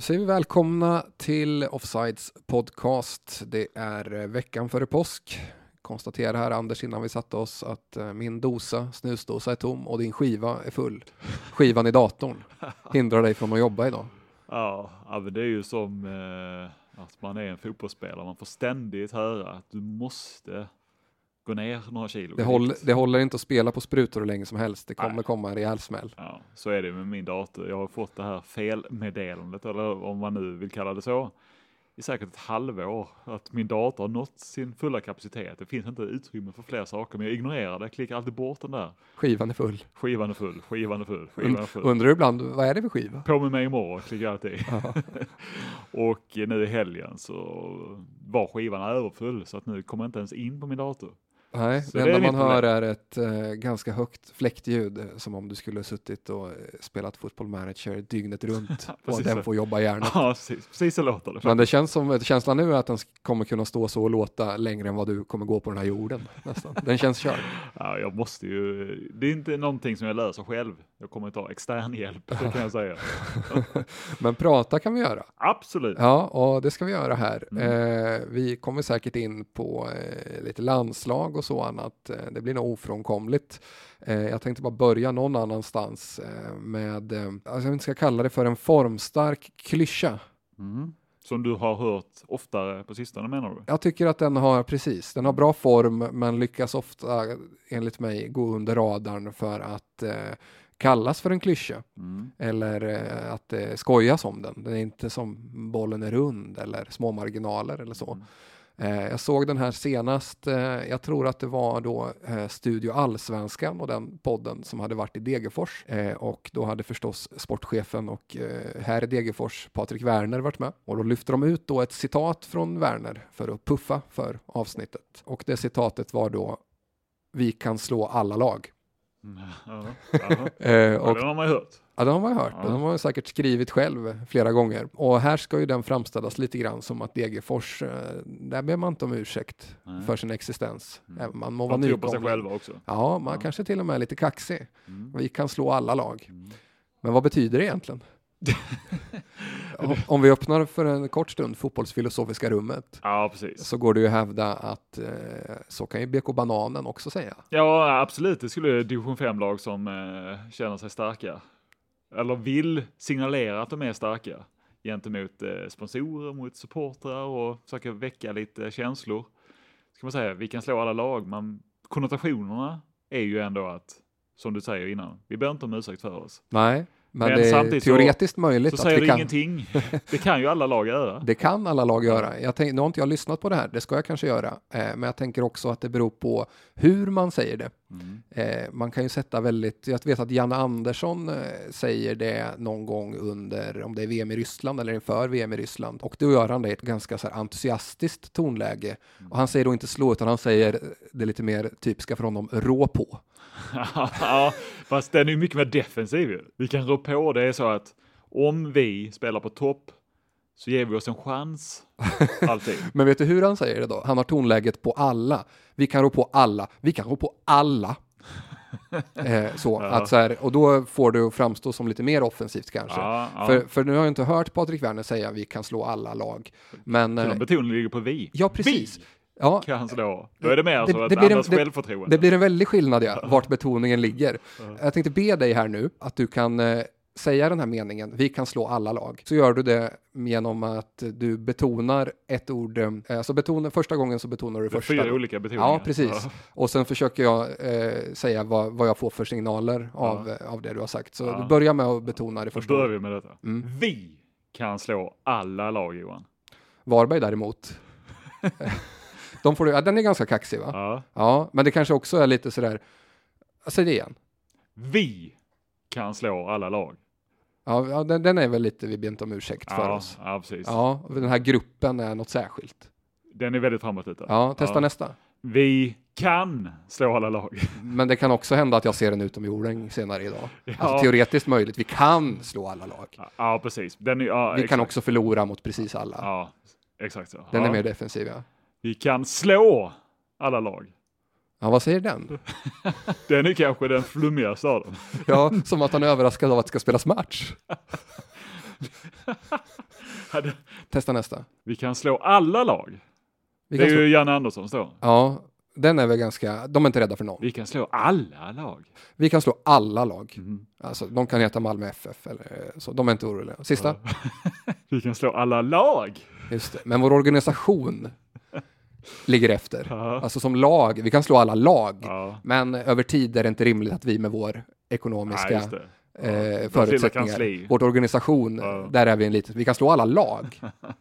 säger vi välkomna till Offsides podcast. Det är veckan före påsk. Konstaterar här, Anders, innan vi satte oss att min snusdosa är tom och din skiva är full. Skivan i datorn hindrar dig från att jobba idag. Ja, men det är ju som att man är en fotbollsspelare. Man får ständigt höra att du måste gå ner några kilo. Det håller inte att spela på sprutor hur länge som helst. Det kommer komma en rejäl smäll. Ja, så är det med min dator. Jag har fått det här felmeddelandet, eller om man nu vill kalla det så, i säkert ett halvår. Att min dator har nått sin fulla kapacitet. Det finns inte utrymme för fler saker, men jag ignorerar det. Jag klickar alltid bort den där. Skivan är full. Undrar du ibland, vad är det för skiva? På med mig imorgon, klickar jag alltid. Och nu i helgen så var skivan överfull, så att nu kommer jag inte ens in på min dator. Nej, det enda man hör är ett ganska högt fläktljud, som om du skulle ha suttit och spelat Football Manager dygnet runt och den får jobba gärna. Ja, precis så låter det. Men det känns som, känslan nu är att den kommer kunna stå så och låta längre än vad du kommer gå på den här jorden. Nästan. Den känns körd. Ja, jag måste ju, det är inte någonting som jag löser själv. Jag kommer ta extern hjälp, det kan jag säga. Men prata kan vi göra. Absolut. Ja, och det ska vi göra här. Vi kommer säkert in på lite landslag och så annat. Det blir nog ofrånkomligt. Jag tänkte bara börja någon annanstans med, alltså jag inte ska kalla det för en formstark klyscha. Som du har hört oftare på sistone, menar du? Jag tycker att den har bra form, men lyckas ofta enligt mig gå under radarn för att kallas för en klyscha. Eller att det skojas om den. Den är inte som bollen är rund eller små marginaler eller så. Jag såg den här senast, jag tror att det var då Studio Allsvenskan och den podden som hade varit i Degerfors. Och då hade förstås sportchefen och här i Degerfors, Patrik Werner, varit med. Och då lyfter de ut då ett citat från Werner för att puffa för avsnittet. Och det citatet var då: vi kan slå alla lag. Och det har man ju hört. Ja, det har man hört. Den har man säkert skrivit själv flera gånger. Och här ska ju den framställas lite grann som att Degerfors, där ber man inte om ursäkt för sin existens. Man må vara tror på sig själva också. Ja, man kanske till och med är lite kaxig. Vi kan slå alla lag. Men vad betyder det egentligen? Om vi öppnar för en kort stund fotbollsfilosofiska rummet, precis. Så går det ju att hävda att så kan ju BK Bananen också säga. Ja, absolut. Det skulle division 5-lag som känner sig starka, eller vill signalera att de är starka gentemot sponsorer, mot supportrar och försöka väcka lite känslor. Ska man säga, vi kan slå alla lag, men konnotationerna är ju ändå att, som du säger innan, vi behöver inte om ursäkt för oss. Nej. Men det är teoretiskt möjligt så säger att vi kan. Ingenting. Det kan ju alla lag göra. Det kan alla lag göra. Nu har inte jag lyssnat på det här. Det ska jag kanske göra. Men jag tänker också att det beror på hur man säger det. Man kan ju sätta väldigt... Jag vet att Janne Andersson säger det någon gång under, om det är VM i Ryssland eller inför VM i Ryssland. Och då gör han det i ett ganska så här entusiastiskt tonläge. Och han säger då inte slå, utan han säger det lite mer typiska för honom, rå på. Ja, fast den är ju mycket mer defensiv. Vi kan rå på, det är så att om vi spelar på topp så ger vi oss en chans alltid. Men vet du hur han säger det då? Han har tonläget på alla. Vi kan rå på alla. Vi kan rå på alla. Att så här, och då får det att framstå som lite mer offensivt kanske. För nu har jag inte hört Patrik Werner säga vi kan slå alla lag. Men betoningen ligger på vi. Ja, precis. Vi kan slå. Då är det mer så att andras självförtroende. Det blir en väldig skillnad, vart betoningen ligger. Jag tänkte be dig här nu att du kan säga den här meningen, vi kan slå alla lag. Så gör du det genom att du betonar ett ord. Alltså första gången så betonar du första. 4 olika betoningar. Ja, precis. Ja. Och sen försöker jag säga vad jag får för signaler av det du har sagt. Så du börjar med att betona det första. Då börjar vi med detta. Vi kan slå alla lag, Johan. Varberg däremot. Den är ganska kaxig, va? Ja, men det kanske också är lite sådär. Säg det igen. Vi kan slå alla lag. Ja, den är väl lite, vi ber inte om ursäkt för oss. Ja, precis. Ja, den här gruppen är något särskilt. Den är väldigt framåtlutad. Ja, testa nästa. Vi kan slå alla lag. Men det kan också hända att jag ser en utomjording senare idag. Alltså teoretiskt möjligt. Vi kan slå alla lag. Ja, precis. Vi kan också förlora mot precis alla. Ja, exakt så. Den är mer defensiv, ja. Vi kan slå alla lag. Ja, vad säger den? Den är kanske den flummigaste av dem. Ja, som att han är överraskad av att det ska spelas match. Testa nästa. Vi kan slå alla lag. Vi Det kan är slå... ju Janne Andersson står. Ja, den är väl ganska... De är inte rädda för någon. Vi kan slå alla lag. Vi kan slå alla lag. Alltså, de kan heta Malmö FF eller så. De är inte oroliga. Sista? Vi kan slå alla lag. Just det. Men vår organisation ligger efter. Ja. Alltså som lag, vi kan slå alla lag. Ja. Men över tid är det inte rimligt att vi med vår Ja, ekonomiska just det. förutsättningar. Kansli. Vårt organisation, där är vi en liten... Vi kan slå alla lag.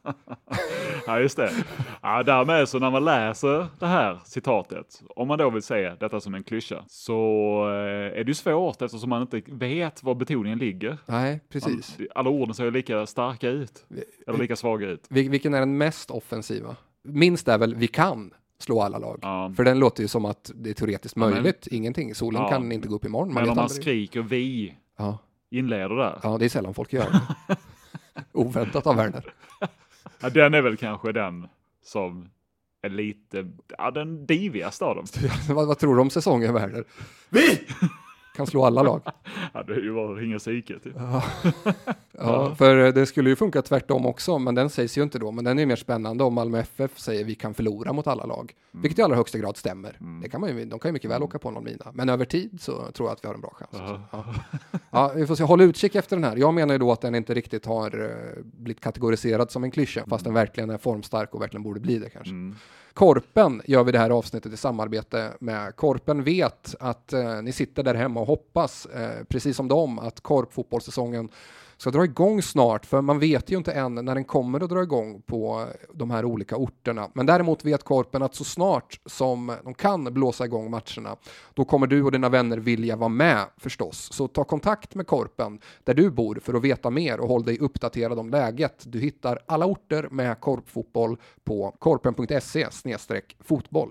Ja, just det. Ja, därmed så när man läser det här citatet, om man då vill säga detta som en klyscha, så är det ju svårt eftersom man inte vet var betoningen ligger. Nej, precis. Alla orden ser lika starka ut, eller lika svaga ut. Vilken är den mest offensiva? Minst är väl vi kan slå alla lag. Ja. För den låter ju som att det är teoretiskt men- möjligt. Ingenting. Solen Ja. kan inte gå upp imorgon. Man Men vet om man aldrig. skriker vi Ja. inleder där. Ja, det är sällan folk gör det. Oväntat av Werner. Ja, den är väl kanske den som är lite, den divigaste av dem. Vad tror du om säsongen, Werner? Vi! Kan slå alla lag. Ja, det är ju bara att ringa psyket. Typ. Ja, för det skulle ju funka tvärtom också, men den sägs ju inte då. Men den är ju mer spännande om Malmö FF säger vi kan förlora mot alla lag. Vilket i allra högsta grad stämmer. Det kan man ju, de kan ju mycket väl åka på någon mina. Men över tid så tror jag att vi har en bra chans. Ja, vi får se. Håll utkik efter den här. Jag menar ju då att den inte riktigt har blivit kategoriserad som en klyscha, fast den verkligen är formstark och verkligen borde bli det kanske. Korpen gör vi det här avsnittet i samarbete med. Korpen vet att ni sitter där hemma och hoppas, precis som dem, att korpfotbollssäsongen ska dra igång snart, för man vet ju inte än när den kommer att dra igång på de här olika orterna. Men däremot vet Korpen att så snart som de kan blåsa igång matcherna, då kommer du och dina vänner vilja vara med förstås. Så ta kontakt med Korpen där du bor för att veta mer och håll dig uppdaterad om läget. Du hittar alla orter med korpfotboll på korpen.se/fotboll.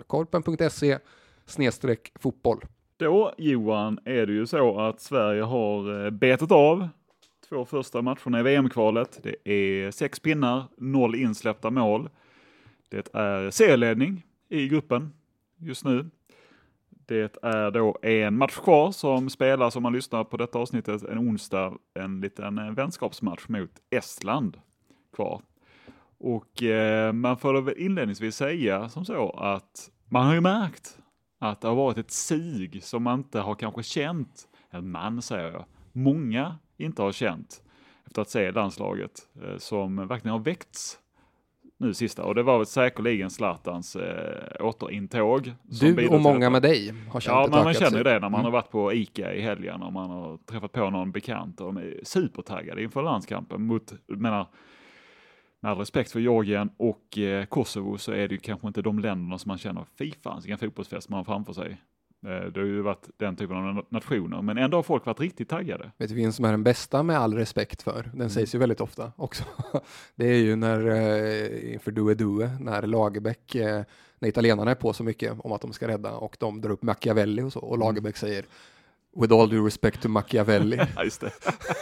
korpen.se/fotboll. Då, Johan, är det ju så att Sverige har betat av 2 första matcherna i VM-kvalet. Det är 6 pinnar, 0 insläppta mål. Det är serieledning i gruppen just nu. Det är då en match kvar som spelas, om man lyssnar på detta avsnittet, en onsdag, en liten vänskapsmatch mot Estland kvar. Och man får väl inledningsvis säga som så att man har ju märkt att det har varit ett sug som man inte har kanske känt, en man säger jag, många inte har känt efter att se landslaget som verkligen har väckts nu sista. Och det var väl säkerligen Zlatans återintåg. Du och många med dig har känt ja, ett men man ökat känner ju sug. det när man har varit på ICA i helgen och man har träffat på någon bekant och de är supertaggade inför landskampen mot, med all respekt för Georgien och Kosovo, så är det ju kanske inte de länderna som man känner vilken fotbollsfest man har framför sig. Det har ju varit den typen av nationer, men ändå har folk varit riktigt taggade. Vet du vilken som är den bästa med all respekt för? Den sägs ju väldigt ofta också. Det är ju när inför Due, när Lagerbäck, när italienarna är på så mycket om att de ska rädda och de drar upp Machiavelli och så, och Lagerbäck säger with all due respect to Machiavelli. Ja, just det.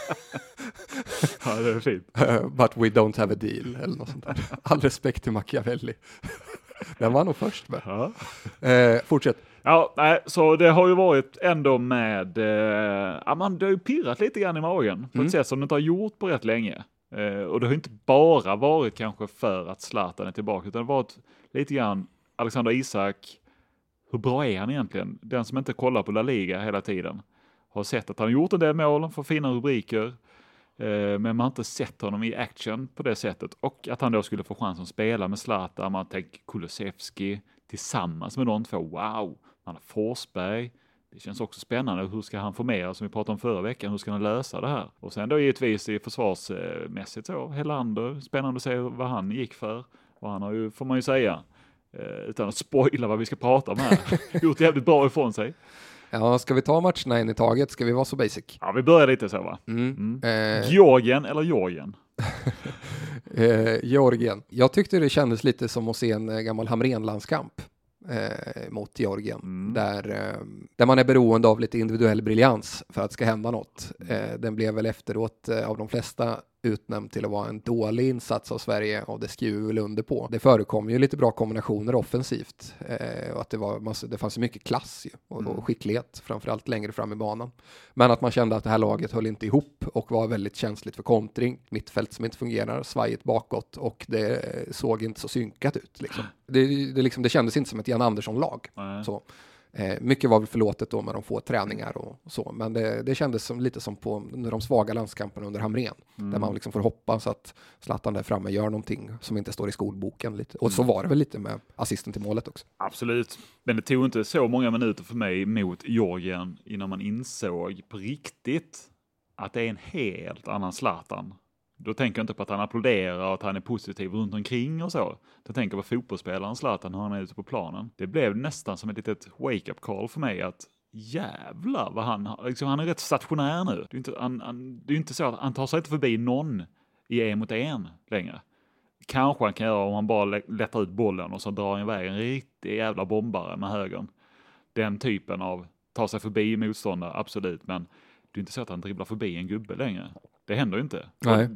Ja, det är fint. But we don't have a deal, eller något sånt där. All respekt till Machiavelli. Den var nog först med. Ja. Fortsätt. Ja, nej, så det har ju varit ändå med, det har ju pirrat lite grann i magen på ett sätt som det inte har gjort på rätt länge. Och det har inte bara varit kanske för att Zlatan är tillbaka, utan det har varit lite grann Alexander Isak, hur bra är han egentligen? Den som inte kollar på La Liga hela tiden har sett att han har gjort en del mål, får fina rubriker, men man har inte sett honom i action på det sättet. Och att han då skulle få chansen att spela med Zlatan, man tänker Kulusevski tillsammans med de två, wow! Man har Forsberg, det känns också spännande. Hur ska han formera, som vi pratade om förra veckan, hur ska han lösa det här? Och sen då givetvis i försvarsmässigt så, Helander, spännande att se vad han gick för. Och han har ju, får man ju säga, utan att spoila vad vi ska prata om här, gjort jävligt bra ifrån sig. Ja, ska vi ta matcherna in i taget? Ska vi vara så basic? Ja, vi börjar lite så, va? Georgien eller Georgien? Georgien. Jag tyckte det kändes lite som att se en gammal Hamrén-landskamp mot Georgien. Där man är beroende av lite individuell briljans för att det ska hända något. Den blev väl efteråt av de flesta utnämnd till att vara en dålig insats av Sverige, och det skriver vi väl under på. Det förekom ju lite bra kombinationer offensivt, och att det fanns mycket klass ju, och skicklighet, framförallt längre fram i banan. Men att man kände att det här laget höll inte ihop och var väldigt känsligt för kontring, mittfält som inte fungerar, svajigt bakåt, och det såg inte så synkat ut. Liksom. Det kändes inte som ett Jan Andersson-lag. Så. Mycket var väl förlåtet då med de få träningar och så, men det kändes lite som på de svaga landskamperna under Hamrén, där man liksom får hoppas att Zlatan där framme gör någonting som inte står i skolboken lite. Och så var det väl lite med assisten till målet också. Absolut, men det tog inte så många minuter för mig mot Georgien innan man insåg på riktigt att det är en helt annan Zlatan. Då tänker jag inte på att han applåderar och att han är positiv runt omkring och så. Då tänker jag på fotbollsspelaren Zlatan, när han är ute på planen. Det blev nästan som ett litet wake-up call för mig att jävlar vad han är rätt stationär nu. Det är inte så att han tar sig inte förbi någon i 1-mot-1 längre. Kanske han kan göra om han bara lättar ut bollen och så drar han iväg en riktig jävla bombare med högern. Den typen av ta sig förbi motståndare, absolut, men det är inte så att han dribblar förbi en gubbe längre. Det händer ju inte.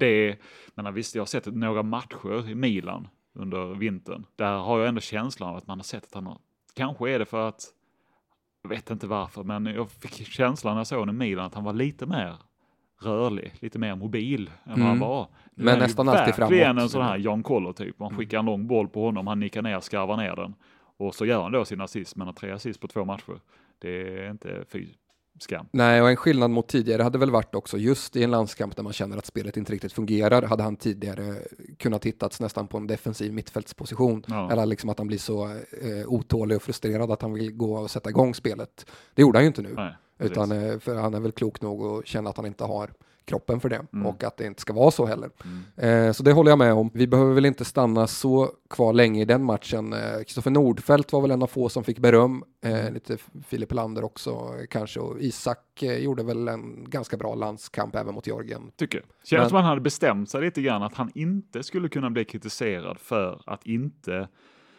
Men visst, jag har sett några matcher i Milan under vintern. Där har jag ändå känslan av att man har sett att han har... Kanske är det för att... Jag vet inte varför, men jag fick känslan när jag såg i Milan att han var lite mer rörlig, lite mer mobil än vad han var. Men nästan alltid framåt. Verkligen en sån här Jan Koller typ. Man skickar en lång boll på honom, han nickar ner, skarvar ner den. Och så gör han då sin assist, men har 3 assist på 2 matcher. Det är inte skam. Nej, och en skillnad mot tidigare hade väl varit också just i en landskamp där man känner att spelet inte riktigt fungerar, hade han tidigare kunnat hittats nästan på en defensiv mittfältsposition. Ja. Eller liksom att han blir så otålig och frustrerad att han vill gå och sätta igång spelet. Det gjorde han ju inte nu. Nej, utan för han är väl klok nog att känna att han inte har kroppen för det och att det inte ska vara så heller. Så det håller jag med om. Vi behöver väl inte stanna så kvar länge i den matchen. Kristoffer Nordfeldt var väl en av få som fick beröm. Lite Filip Lander också kanske, och Isak gjorde väl en ganska bra landskamp även mot Georgien. Tycker. Känns som han hade bestämt sig lite grann att han inte skulle kunna bli kritiserad för att inte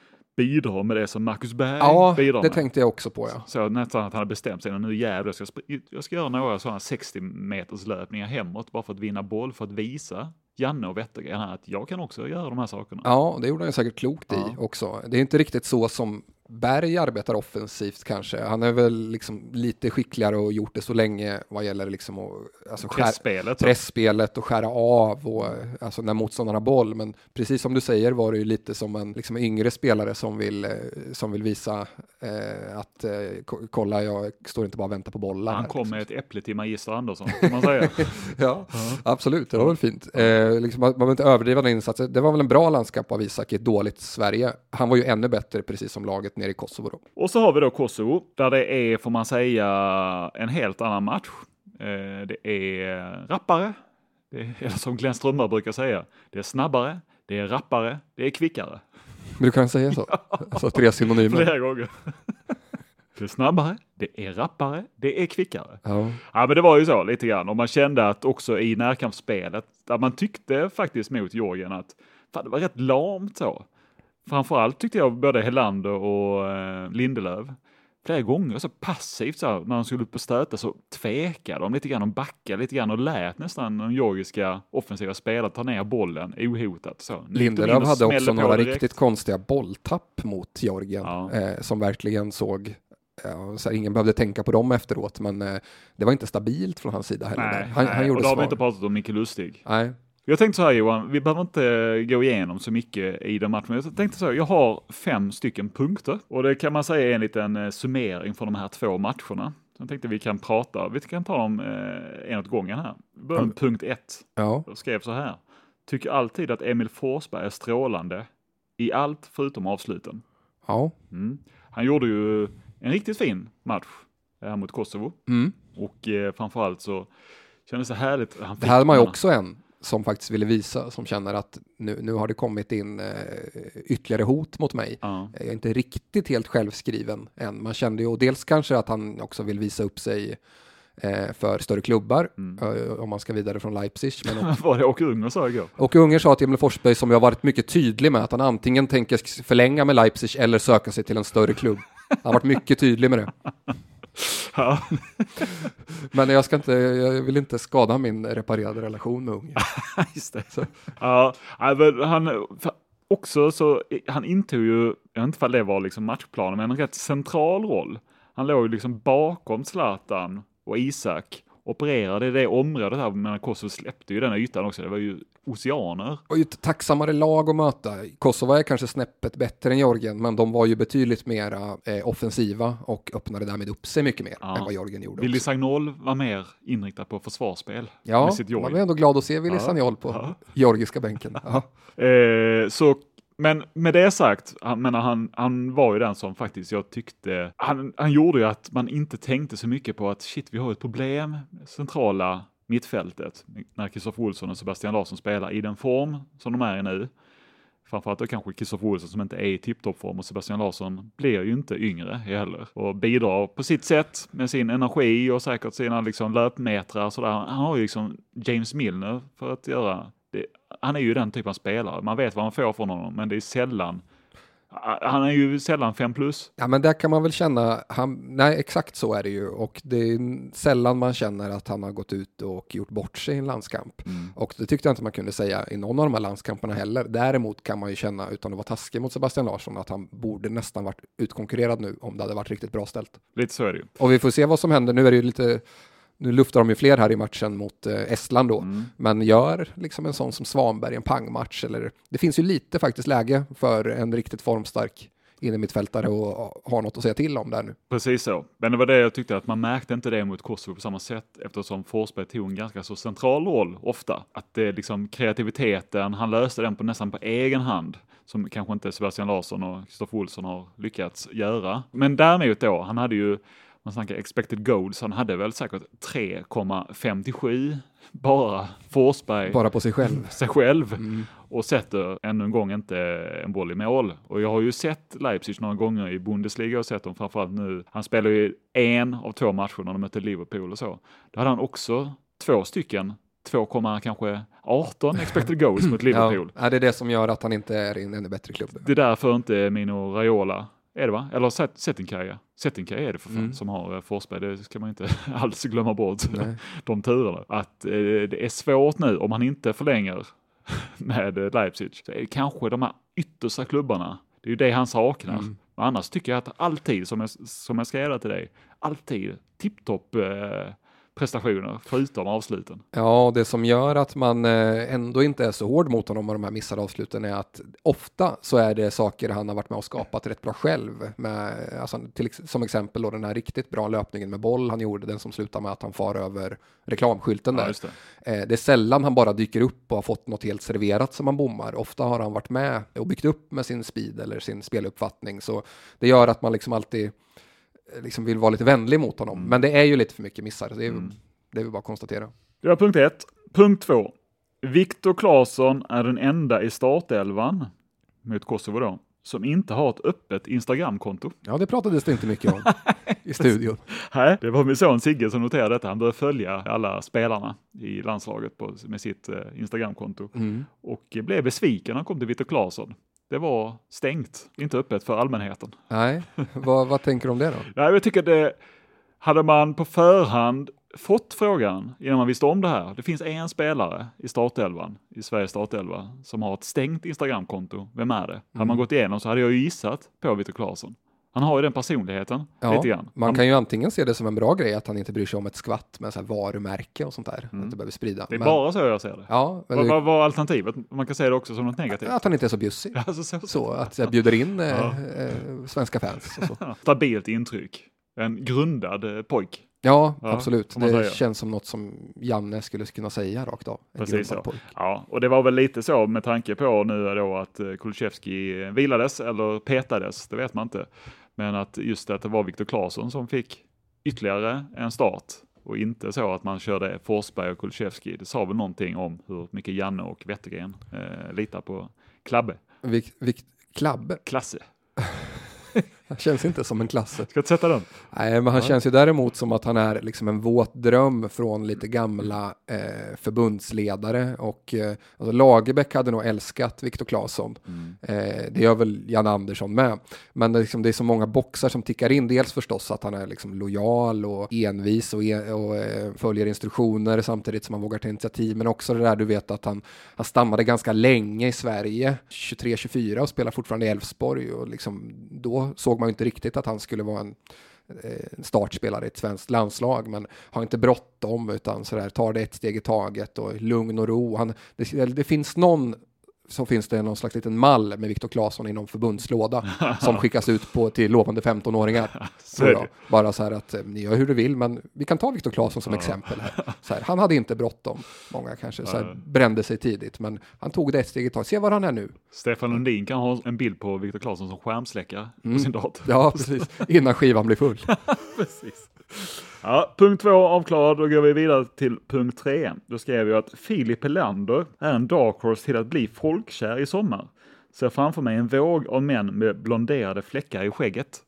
bidra med det som Marcus Berg bidrar med. Det tänkte jag också på, ja. Så nästan att han hade bestämt sig, nu jävlar, jag ska göra några sådana 60 meters löpningar hemåt bara för att vinna boll, för att visa Janne och Wettergren att jag kan också göra de här sakerna. Ja, det gjorde han säkert klokt i också. Det är inte riktigt så som Berg arbetar offensivt kanske. Han är väl liksom lite skickligare och gjort det så länge vad gäller liksom pressspelet och skära av och alltså när motståndarna har boll. Men precis som du säger var det ju lite som en liksom yngre spelare som vill visa att kolla, jag står inte bara och väntar på bollar. Han kom med ett äpple till Magister Andersson, kan man säga. Ja, absolut. Det var väl fint. Liksom, man behöver inte överdriva den insatsen. Det var väl en bra landskamp av Isak i ett dåligt Sverige. Han var ju ännu bättre, precis som laget nere i Kosovo då. Och så har vi då Kosovo, där det är, får man säga, en helt annan match. Det är rappare, eller som Glenn Strömberg brukar säga, det är snabbare, det är rappare, det är kvickare. Men du kan säga så? Alltså 3 synonymer. Flera gånger. Det är snabbare, det är rappare, det är kvickare. Ja, men det var ju så lite grann. Och man kände att också i närkampsspelet, där man tyckte faktiskt mot Georgien att fan, det var rätt lamt så. Framförallt tyckte jag både Helander och Lindelöf flera gånger så passivt så här, när de skulle upp och stöta så tvekade de lite grann och backade lite grann och lät nästan de georgiska offensiva spelare ta ner bollen ohotat. Så. Lindelöf hade också några riktigt konstiga bolltapp mot Georgien som verkligen såg, så ingen behövde tänka på dem efteråt, men det var inte stabilt från hans sida heller. Han gjorde och då har vi inte pratat om Micke Lustig. Nej. Jag tänkte så här, Johan, vi behöver inte gå igenom så mycket i den matchen. Jag tänkte så här, jag har 5 stycken punkter. Och det kan man säga är en liten summering från de här 2 matcherna. Så jag tänkte vi kan ta dem en åt gången här. Börjar med punkt 1. Ja. Jag skrev så här. Tycker alltid att Emil Forsberg är strålande i allt förutom avsluten. Ja. Han gjorde ju en riktigt fin match här mot Kosovo. Och framförallt så kändes det härligt. Det här hade man ju också en som faktiskt ville visa, som känner att nu har det kommit in ytterligare hot mot mig. Jag är inte riktigt helt självskriven än. Man kände ju, och dels kanske att han också vill visa upp sig för större klubbar om man ska vidare från Leipzig. Men var det Åke Unger sa igår? Åke Unger sa till Emil Forsberg, som jag har varit mycket tydlig med, att han antingen tänker förlänga med Leipzig eller söka sig till en större klubb. Han har varit mycket tydlig med det. Ja. Men jag vill inte skada min reparerade relation med Ungern. Just det. Så. Ja, han intog ju, jag vet inte om det var liksom matchplanen, men en rätt central roll. Han låg ju liksom bakom Zlatan och Isak, opererade i det området här, men Kosovo släppte ju den ytan också. Det var ju oceaner. Och ju ett tacksammare lag att möta. Kosovo är kanske snäppet bättre än Georgien, men de var ju betydligt mer offensiva och öppnade därmed upp sig mycket mer än vad Georgien gjorde. Willy Sagnol var mer inriktad på försvarsspel. Ja, med sitt man är ändå glad att se Willy Sagnol på georgiska bänken. Men med det sagt, han var ju den som faktiskt jag tyckte, han gjorde ju att man inte tänkte så mycket på att shit, vi har ett problem med centrala mittfältet när Kristoffer Olsson och Sebastian Larsson spelar i den form som de är i nu. Framförallt då kanske Kristoffer Olsson som inte är i tipptoppform, och Sebastian Larsson blir ju inte yngre heller och bidrar på sitt sätt med sin energi och säkert sina liksom löpmetrar sådär. Han har ju liksom James Milner för att göra det. Han är ju den typen av spelare. Man vet vad man får från honom, men det är sällan. Han är ju sällan 5+. Ja, men där kan man väl känna, nej exakt så är det ju, och det är sällan man känner att han har gått ut och gjort bort sig i en landskamp. Och det tyckte jag inte man kunde säga i någon av de här landskamperna heller. Däremot kan man ju känna, utan att vara taskig mot Sebastian Larsson, att han borde nästan varit utkonkurrerad nu om det hade varit riktigt bra ställt. Lite så är det ju. Och vi får se vad som händer. Nu är det ju lite... Nu luftar de ju fler här i matchen mot Estland då. Men gör liksom en sån som Svanberg en pangmatch. Eller, det finns ju lite faktiskt läge för en riktigt formstark innermittfältare och ha något att säga till om där nu. Precis så. Men det var det jag tyckte, att man märkte inte det mot Kosovo på samma sätt, eftersom Forsberg tog en ganska så central roll ofta. Att det liksom kreativiteten, han löste den nästan på egen hand, som kanske inte Sebastian Larsson och Kristoffer Olsson har lyckats göra. Men däremot då, han hade ju, man snackar expected goals, han hade väl säkert 3,57 bara Forsberg. Bara på sig själv. Och sätter ännu en gång inte en boll i mål. Och jag har ju sett Leipzig några gånger i Bundesliga och sett dem framförallt nu. Han spelar ju 1 av 2 matcher när de mötte Liverpool och så. Då hade han också 2 stycken 2,18 expected goals mot Liverpool. Ja, det är det som gör att han inte är i en ännu bättre klubb. Det är därför inte Mino Raiola är det, va? Eller Settinkaja. Settinkaja är det för fan som har Forsberg. Det ska man inte alls glömma bort. De turerna. Att det är svårt nu om han inte förlänger med Leipzig. Så är det kanske de här yttersta klubbarna. Det är ju det han saknar. Men annars tycker jag att alltid, som jag skrev till dig, alltid tipptopp prestationer förutom avsluten. Ja, det som gör att man ändå inte är så hård mot honom med de här missade avsluten är att ofta så är det saker han har varit med och skapat rätt bra själv. Alltså, som exempel då den här riktigt bra löpningen med boll han gjorde, den som slutar med att han far över reklamskylten där. Just det. Det är sällan han bara dyker upp och har fått något helt serverat som han bommar. Ofta har han varit med och byggt upp med sin speed eller sin speluppfattning. Så det gör att man liksom alltid liksom vill vara lite vänlig mot honom. Men det är ju lite för mycket missar. Det är vi bara konstatera. Det var punkt 1. Punkt 2. Viktor Claesson är den enda i startelvan mot Kosovo då, som inte har ett öppet Instagramkonto. Ja, det pratades det inte mycket om i studion. Nej, det var min son Sigge som noterade detta. Han började följa alla spelarna i landslaget med sitt Instagramkonto. Och blev besviken när han kom till Viktor Claesson. Det var stängt, inte öppet för allmänheten. Nej, vad tänker du om det då? Nej, jag tycker det hade man på förhand fått frågan innan man visste om det här. Det finns en spelare i startelvan, i Sveriges startelva, som har ett stängt Instagramkonto. Vem är det? Hade man gått igenom så hade jag ju gissat på Viktor Claesson. Han har ju den personligheten lite grann. Man kan ju antingen se det som en bra grej att han inte bryr sig om ett skvatt med så här varumärke och sånt där. Att det behöver sprida. Det är bara så jag ser det. Ja, vad var alternativet? Man kan säga det också som något negativt. Att han inte är så bjussig. Alltså, så att jag bjuder in svenska fans. Och så. Stabilt intryck. En grundad pojk. Ja, absolut. Det säga. Känns som något som Janne skulle kunna säga rakt av. Precis så. Ja, och det var väl lite så med tanke på nu då att Kulusevski vilades eller petades, det vet man inte. Men att just att det var Viktor Claesson som fick ytterligare en start och inte så att man körde Forsberg och Kulusevski. Det sa väl någonting om hur mycket Janne och Wettergren litar på Klabbe. Klabbe? Klasse. Han känns inte som en klasse. Ska jag sätta den? Nej, men han känns ju däremot som att han är liksom en våt dröm från lite gamla förbundsledare. Och alltså Lagerbäck hade nog älskat Viktor Claesson. Det gör väl Jan Andersson med. Men det är så många boxar som tickar in. Dels förstås att han är liksom lojal och envis och följer instruktioner samtidigt som han vågar ta initiativ. Men också det där, du vet, att han stammade ganska länge i Sverige, 23-24, och spelar fortfarande i Elfsborg. Och liksom, då såg man ju inte riktigt att han skulle vara en startspelare i ett svenskt landslag, men har inte bråttom utan så där, tar det ett steg i taget och lugn och ro. Det finns någon slags liten mall med Viktor Claesson inom förbundslåda som skickas ut till lovande 15-åringar. Bara så här att ni gör hur du vill, men vi kan ta Viktor Claesson som exempel här. Så här. Han hade inte bråttom. Många kanske så här, brände sig tidigt, men han tog det ett steg i taget. Se var han är nu. Stefan Lundin kan ha en bild på Viktor Claesson som skärmsläckare på sin dator. Ja, precis. Innan skivan blir full. Precis. Ja, punkt 2 avklarad, då går vi vidare till punkt 3. Då skrev jag att Filip Helander är en dark horse till att bli folkkär i sommar. Ser framför mig en våg av män med blonderade fläckar i skägget.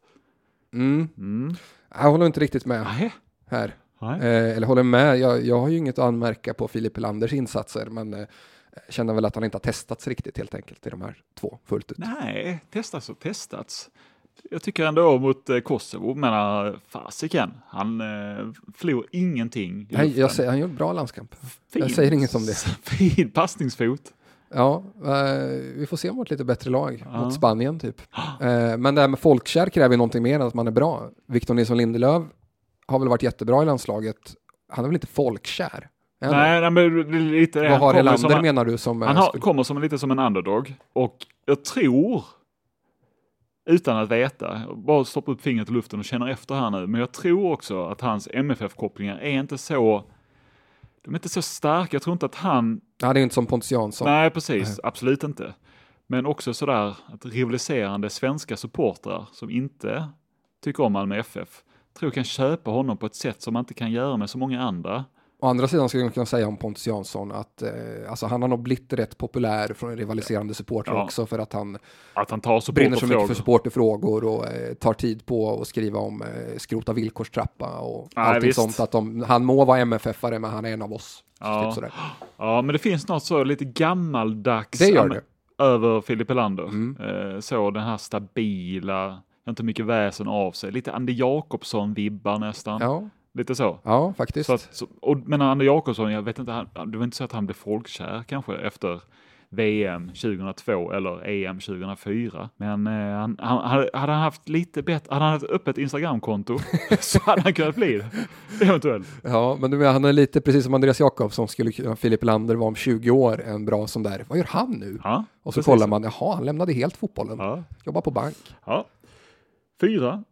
Jag håller inte riktigt med här. Eller håller med, jag har ju inget att anmärka på Filip Helanders insatser, men känner väl att han inte har testats riktigt helt enkelt i de här 2 fullt ut. Nej, testats. Jag tycker ändå mot Kosovo, men fasiken, han förlor ingenting. Nej, jag säger han gjorde bra landskamp. Jag säger inget om det. Fin passningsfot. Ja, vi får se mot lite bättre lag mot Spanien typ. Men det här med folkkär kräver någonting mer än att man är bra. Victor Nilsson Lindelöf har väl varit jättebra i landslaget. Han är väl inte folkkär? Nej, men lite. Vad har Helander menar du som... Han kommer som lite som en underdog. Och jag tror, utan att veta, bara stoppa upp fingret i luften och känner efter här nu, men jag tror också att hans MFF-kopplingar är inte så... De är inte så starka. Jag tror inte att han... Ja, det är inte som Pontus Jansson. Nej, precis. Nej. Absolut inte. Men också sådär att rivaliserande svenska supportrar som inte tycker om Malmö FF tror kan köpa honom på ett sätt som man inte kan göra med så många andra. Å andra sidan skulle jag kunna säga om Pontus Jansson att alltså han har nog blivit rätt populär från rivaliserande supportrar också, för att han tar brinner så mycket för supporterfrågor och tar tid på att skriva om skrota villkorstrappa och allting sånt. Att han må vara MFF-are, men han är en av oss. Ja. Typ Ja, men det finns något så lite gammaldags över Filip Helander. Så den här stabila, inte mycket väsen av sig. Lite Ander Jakobsson-vibbar nästan. Ja. Lite så. Ja, faktiskt. Men Ander Jakobsson, jag vet inte, det var inte så att han blev folkkär kanske efter VM 2002 eller EM 2004. Men hade han haft lite bättre, hade han haft öppet Instagramkonto så hade han kunnat bli det. Eventuellt. Ja, men han är lite precis som Andreas Jakobsson, skulle Filip Helander vara om 20 år en bra som där. Vad gör han nu? Ja, och så kollar man, jaha, han lämnade helt fotbollen. Ja. Jobbar på bank. Ja. 4.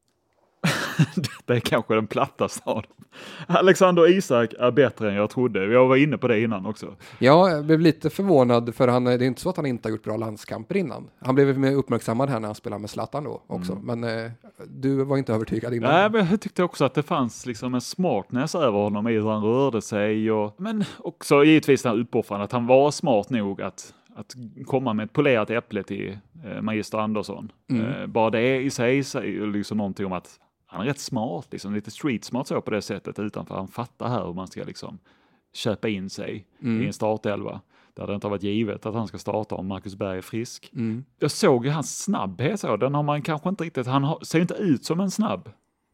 Detta är kanske den plattaste av dem. Alexander Isak är bättre än jag trodde. Jag var inne på det innan också. Ja, jag blev lite förvånad, för det är inte så att han inte har gjort bra landskamper innan. Han blev mer uppmärksammad här när han spelade med Zlatan då också. Men du var inte övertygad innan. Nej, men jag tyckte också att det fanns liksom en smartness över honom i hur han rörde sig. Men också givetvis den här uppoffran att han var smart nog att komma med ett polerat äpple till Magister Andersson. Bara det i sig är liksom någonting om att han är rätt smart, liksom, lite street smart så på det sättet, utanför han fattar här hur man ska liksom köpa in sig i en startelva. Där det inte har varit givet att han ska starta om Marcus Berg är frisk. Jag såg ju hans snabbhet så, den har man kanske inte riktigt, ser inte ut som en snabb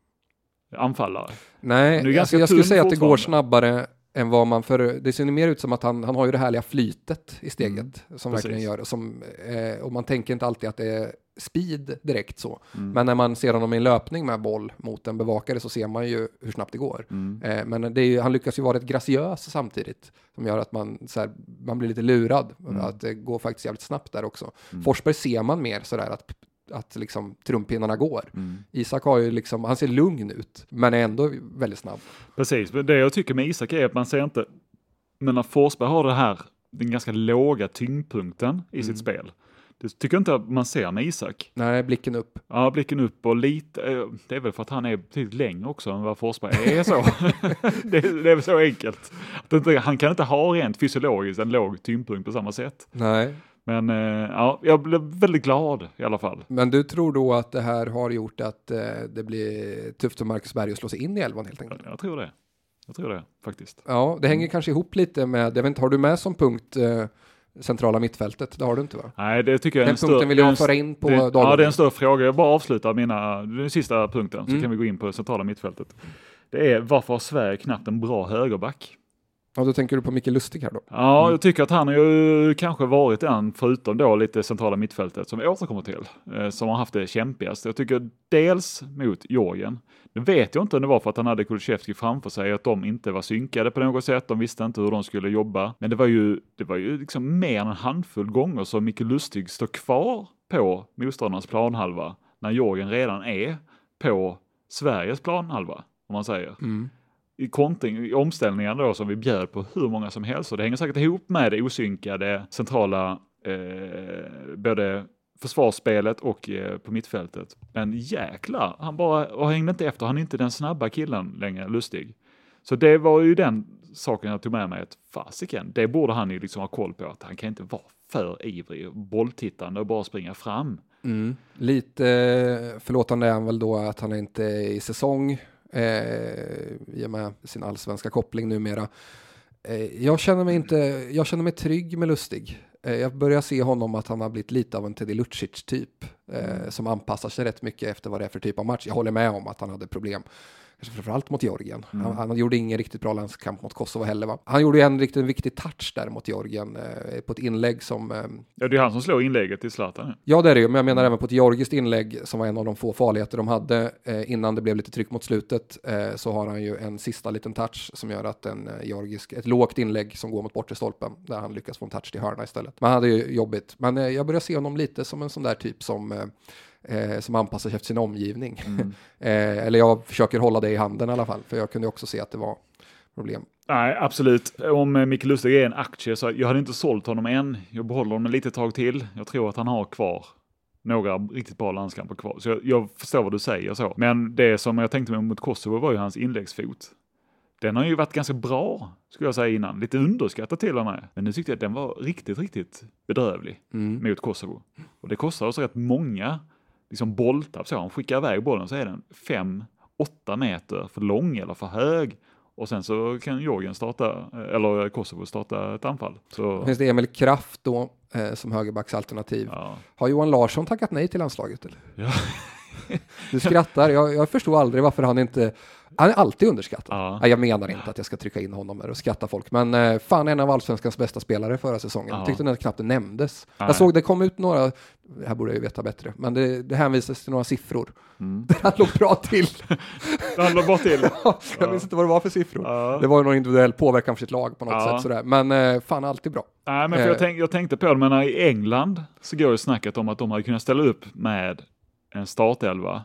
anfallare. Nej, alltså jag skulle säga att det går snabbare än vad man det ser mer ut som att han har ju det härliga flytet i steget som verkligen gör det. Och man tänker inte alltid att det är speed direkt så. Men när man ser honom i en löpning med boll mot en bevakare så ser man ju hur snabbt det går. Men han lyckas ju vara rätt graciös samtidigt, som gör att man blir lite lurad. Att det går faktiskt jävligt snabbt där också. Forsberg ser man mer sådär att liksom trumpinnarna går. Isak har ju liksom, han ser lugn ut men är ändå väldigt snabb. Precis, det jag tycker med Isak är att man ser inte, men när Forsberg har den ganska låga tyngdpunkten i sitt spel. Det tycker jag inte att man ser med Isak. Nej, blicken upp. Ja, blicken upp och lite, det är väl för att han är betydligt längre också än vad Forsberg är så. det är väl så enkelt. Han kan inte ha rent fysiologiskt en låg tyngdpunkt på samma sätt. Nej. Men ja, jag blev väldigt glad i alla fall. Men du tror då att det här har gjort att det blir tufft för Marcus Berg att slå sig in i 11 helt enkelt? Jag tror det faktiskt. Ja, det hänger kanske ihop lite med, jag vet inte, har du med som punkt centrala mittfältet? Det har du inte, va? Nej, det tycker jag är den punkten vill jag föra in på dagordningen. Ja, det är en stor fråga. Jag bara avslutar den sista punkten så kan vi gå in på centrala mittfältet. Det är varför har Sverige knappt en bra högerback? Ja, då tänker du på Micke Lustig här då? Ja, jag tycker att han har ju kanske varit den, förutom då lite centrala mittfältet som vi återkommer till, som har haft det kämpigast. Jag tycker dels mot Georgien. Nu vet jag inte om det var för att han hade Kulusevski framför sig, att de inte var synkade på något sätt. De visste inte hur de skulle jobba. Men det var ju liksom mer än en handfull gånger som Micke Lustig står kvar på motståndarnas planhalva när Georgien redan är på Sveriges planhalva, om man säger. I omställningar då som vi bjöd på hur många som helst. Och det hänger säkert ihop med det osynkade centrala både försvarsspelet och på mittfältet. Men jäklar, han hängde inte efter. Han är inte den snabba killen längre, Lustig. Så det var ju den saken jag tog med mig, att fasiken, det borde han ju liksom ha koll på, att han kan inte vara för ivrig, bolltittande och bara springa fram. Lite förlåtande är han väl då att han inte är i säsong i och med sin allsvenska koppling numera. Jag känner mig trygg med Lustig. Jag börjar se honom att han har blivit lite av en Teddy Lucic typ som anpassar sig rätt mycket efter vad det är för typ av match. Jag håller med om att han hade problem. Kanske framförallt mot Georgien. Han gjorde ingen riktigt bra landskamp mot Kosovo heller, va? Han gjorde en riktigt viktig touch där mot Georgien på ett inlägg som... Ja, det är han som slår inlägget till Zlatan. Ja, det är det ju. Men jag menar även på ett georgiskt inlägg som var en av de få farligheter de hade innan det blev lite tryck mot slutet, så har han ju en sista liten touch som gör att ett lågt inlägg som går mot bortre stolpen, där han lyckas få en touch till hörna istället. Man hade ju jobbigt. Men jag börjar se honom lite som en sån där typ som anpassar sig efter sin omgivning. Eller jag försöker hålla det i handen i alla fall, för jag kunde också se att det var problem. Nej, absolut. Om Micke Lustig är en aktie så jag hade inte sålt honom än. Jag behåller honom en litet tag till. Jag tror att han har kvar några riktigt bra landskamper kvar. Så jag förstår vad du säger så. Men det som jag tänkte mig mot Kosovo var ju hans inläggsfot. Den har ju varit ganska bra, skulle jag säga innan. Lite underskattad till och med. Men nu tyckte jag att den var riktigt, riktigt bedrövlig mot Kosovo. Och det kostar oss rätt många liksom bolltapp. Så han skickar iväg bollen så är den 5-8 meter för lång eller för hög. Och sen så kan Georgien eller Kosovo starta ett anfall. Så... Finns det Emil Kraft då som högerbacksalternativ? Ja. Har Johan Larsson tackat nej till landslaget? Eller? Ja. Du skrattar. Jag förstår aldrig varför han inte... Han är alltid underskattad. Ja. Nej, jag menar inte att jag ska trycka in honom och skratta folk. Men fan, en av allsvenskans bästa spelare förra säsongen. Jag tyckte den knappt nämndes. Nej. Jag såg det kom ut några... Det här borde jag ju veta bättre. Men det hänvisades till några siffror. Där han låg bra till. Han låg bra till. Jag minns inte vad det var för siffror. Ja. Det var ju någon individuell påverkan för sitt lag på något sätt. Sådär. Men fan, alltid bra. Nej, men för jag tänkte på det. Men i England så går det snacket om att de hade kunnat ställa upp med en startelva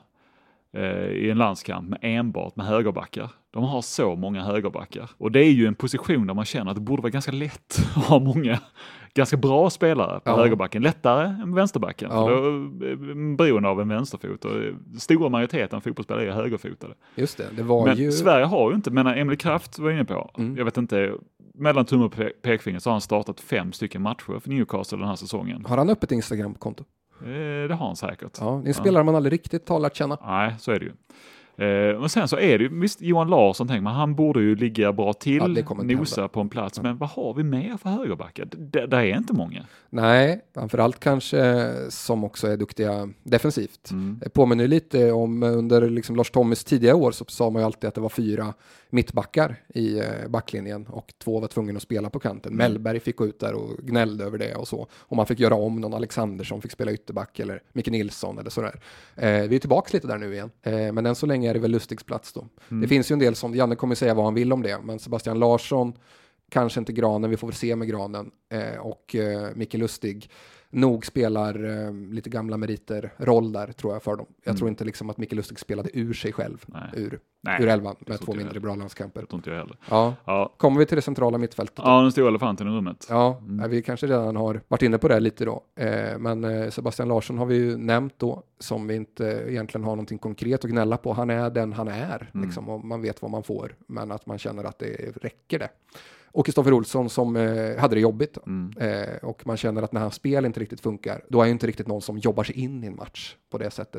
i en landskamp enbart med högerbackar. De har så många högerbackar. Och det är ju en position där man känner att det borde vara ganska lätt att ha många ganska bra spelare på högerbacken. Lättare än vänsterbacken. För då är beroende av en vänsterfot. Och stora majoriteten av fotbollsspelare är högerfotade. Just det, det var men ju... Sverige har ju inte, Emil Kraft var inne på. Jag vet inte, mellan tumme och pekfinger så har han startat 5 stycken matcher för Newcastle den här säsongen. Har han öppet Instagram-konto? Det har han säkert. Ja, det är spelare man aldrig riktigt har lärt känna. Nej, så är det ju. Och sen så är det ju, visst Johan Larsson tänker man, han borde ju ligga bra till, nosa på en plats, men vad har vi mer för högerbackar? Där är inte många. Nej, framförallt kanske som också är duktiga defensivt. Det påminner lite om under liksom Lars Tommys tidiga år så sa man ju alltid att det var 4 mittbackar i backlinjen och 2 var tvungna att spela på kanten. Mellberg fick gå ut där och gnällde över det och så. Och man fick göra om någon Alexandersson fick spela ytterback eller Micke Nilsson eller sådär. Vi är tillbaka lite där nu igen. Men än så länge är det väl Lustigs plats då. Det finns ju en del som, Janne kommer säga vad han vill om det, men Sebastian Larsson, kanske inte Granen, vi får väl se med Granen, och Micke Lustig nog spelar lite gamla meriter roll där tror jag för dem. Jag tror inte liksom att Micke Lustig spelade ur sig själv ur elvan med 2 mindre bra landskamper. Det tror inte jag heller. Ja. Kommer vi till det centrala mittfältet? Ja, den stora elefanten i rummet. Ja, vi kanske redan har varit inne på det lite då. Men Sebastian Larsson har vi ju nämnt då, som vi inte egentligen har någonting konkret att gnälla på. Han är den han är, liksom, och man vet vad man får, men att man känner att det räcker det. Och Kristoffer Olsson som hade det jobbigt. Och man känner att när hans spel inte riktigt funkar, då är ju inte riktigt någon som jobbar sig in i en match på det sättet.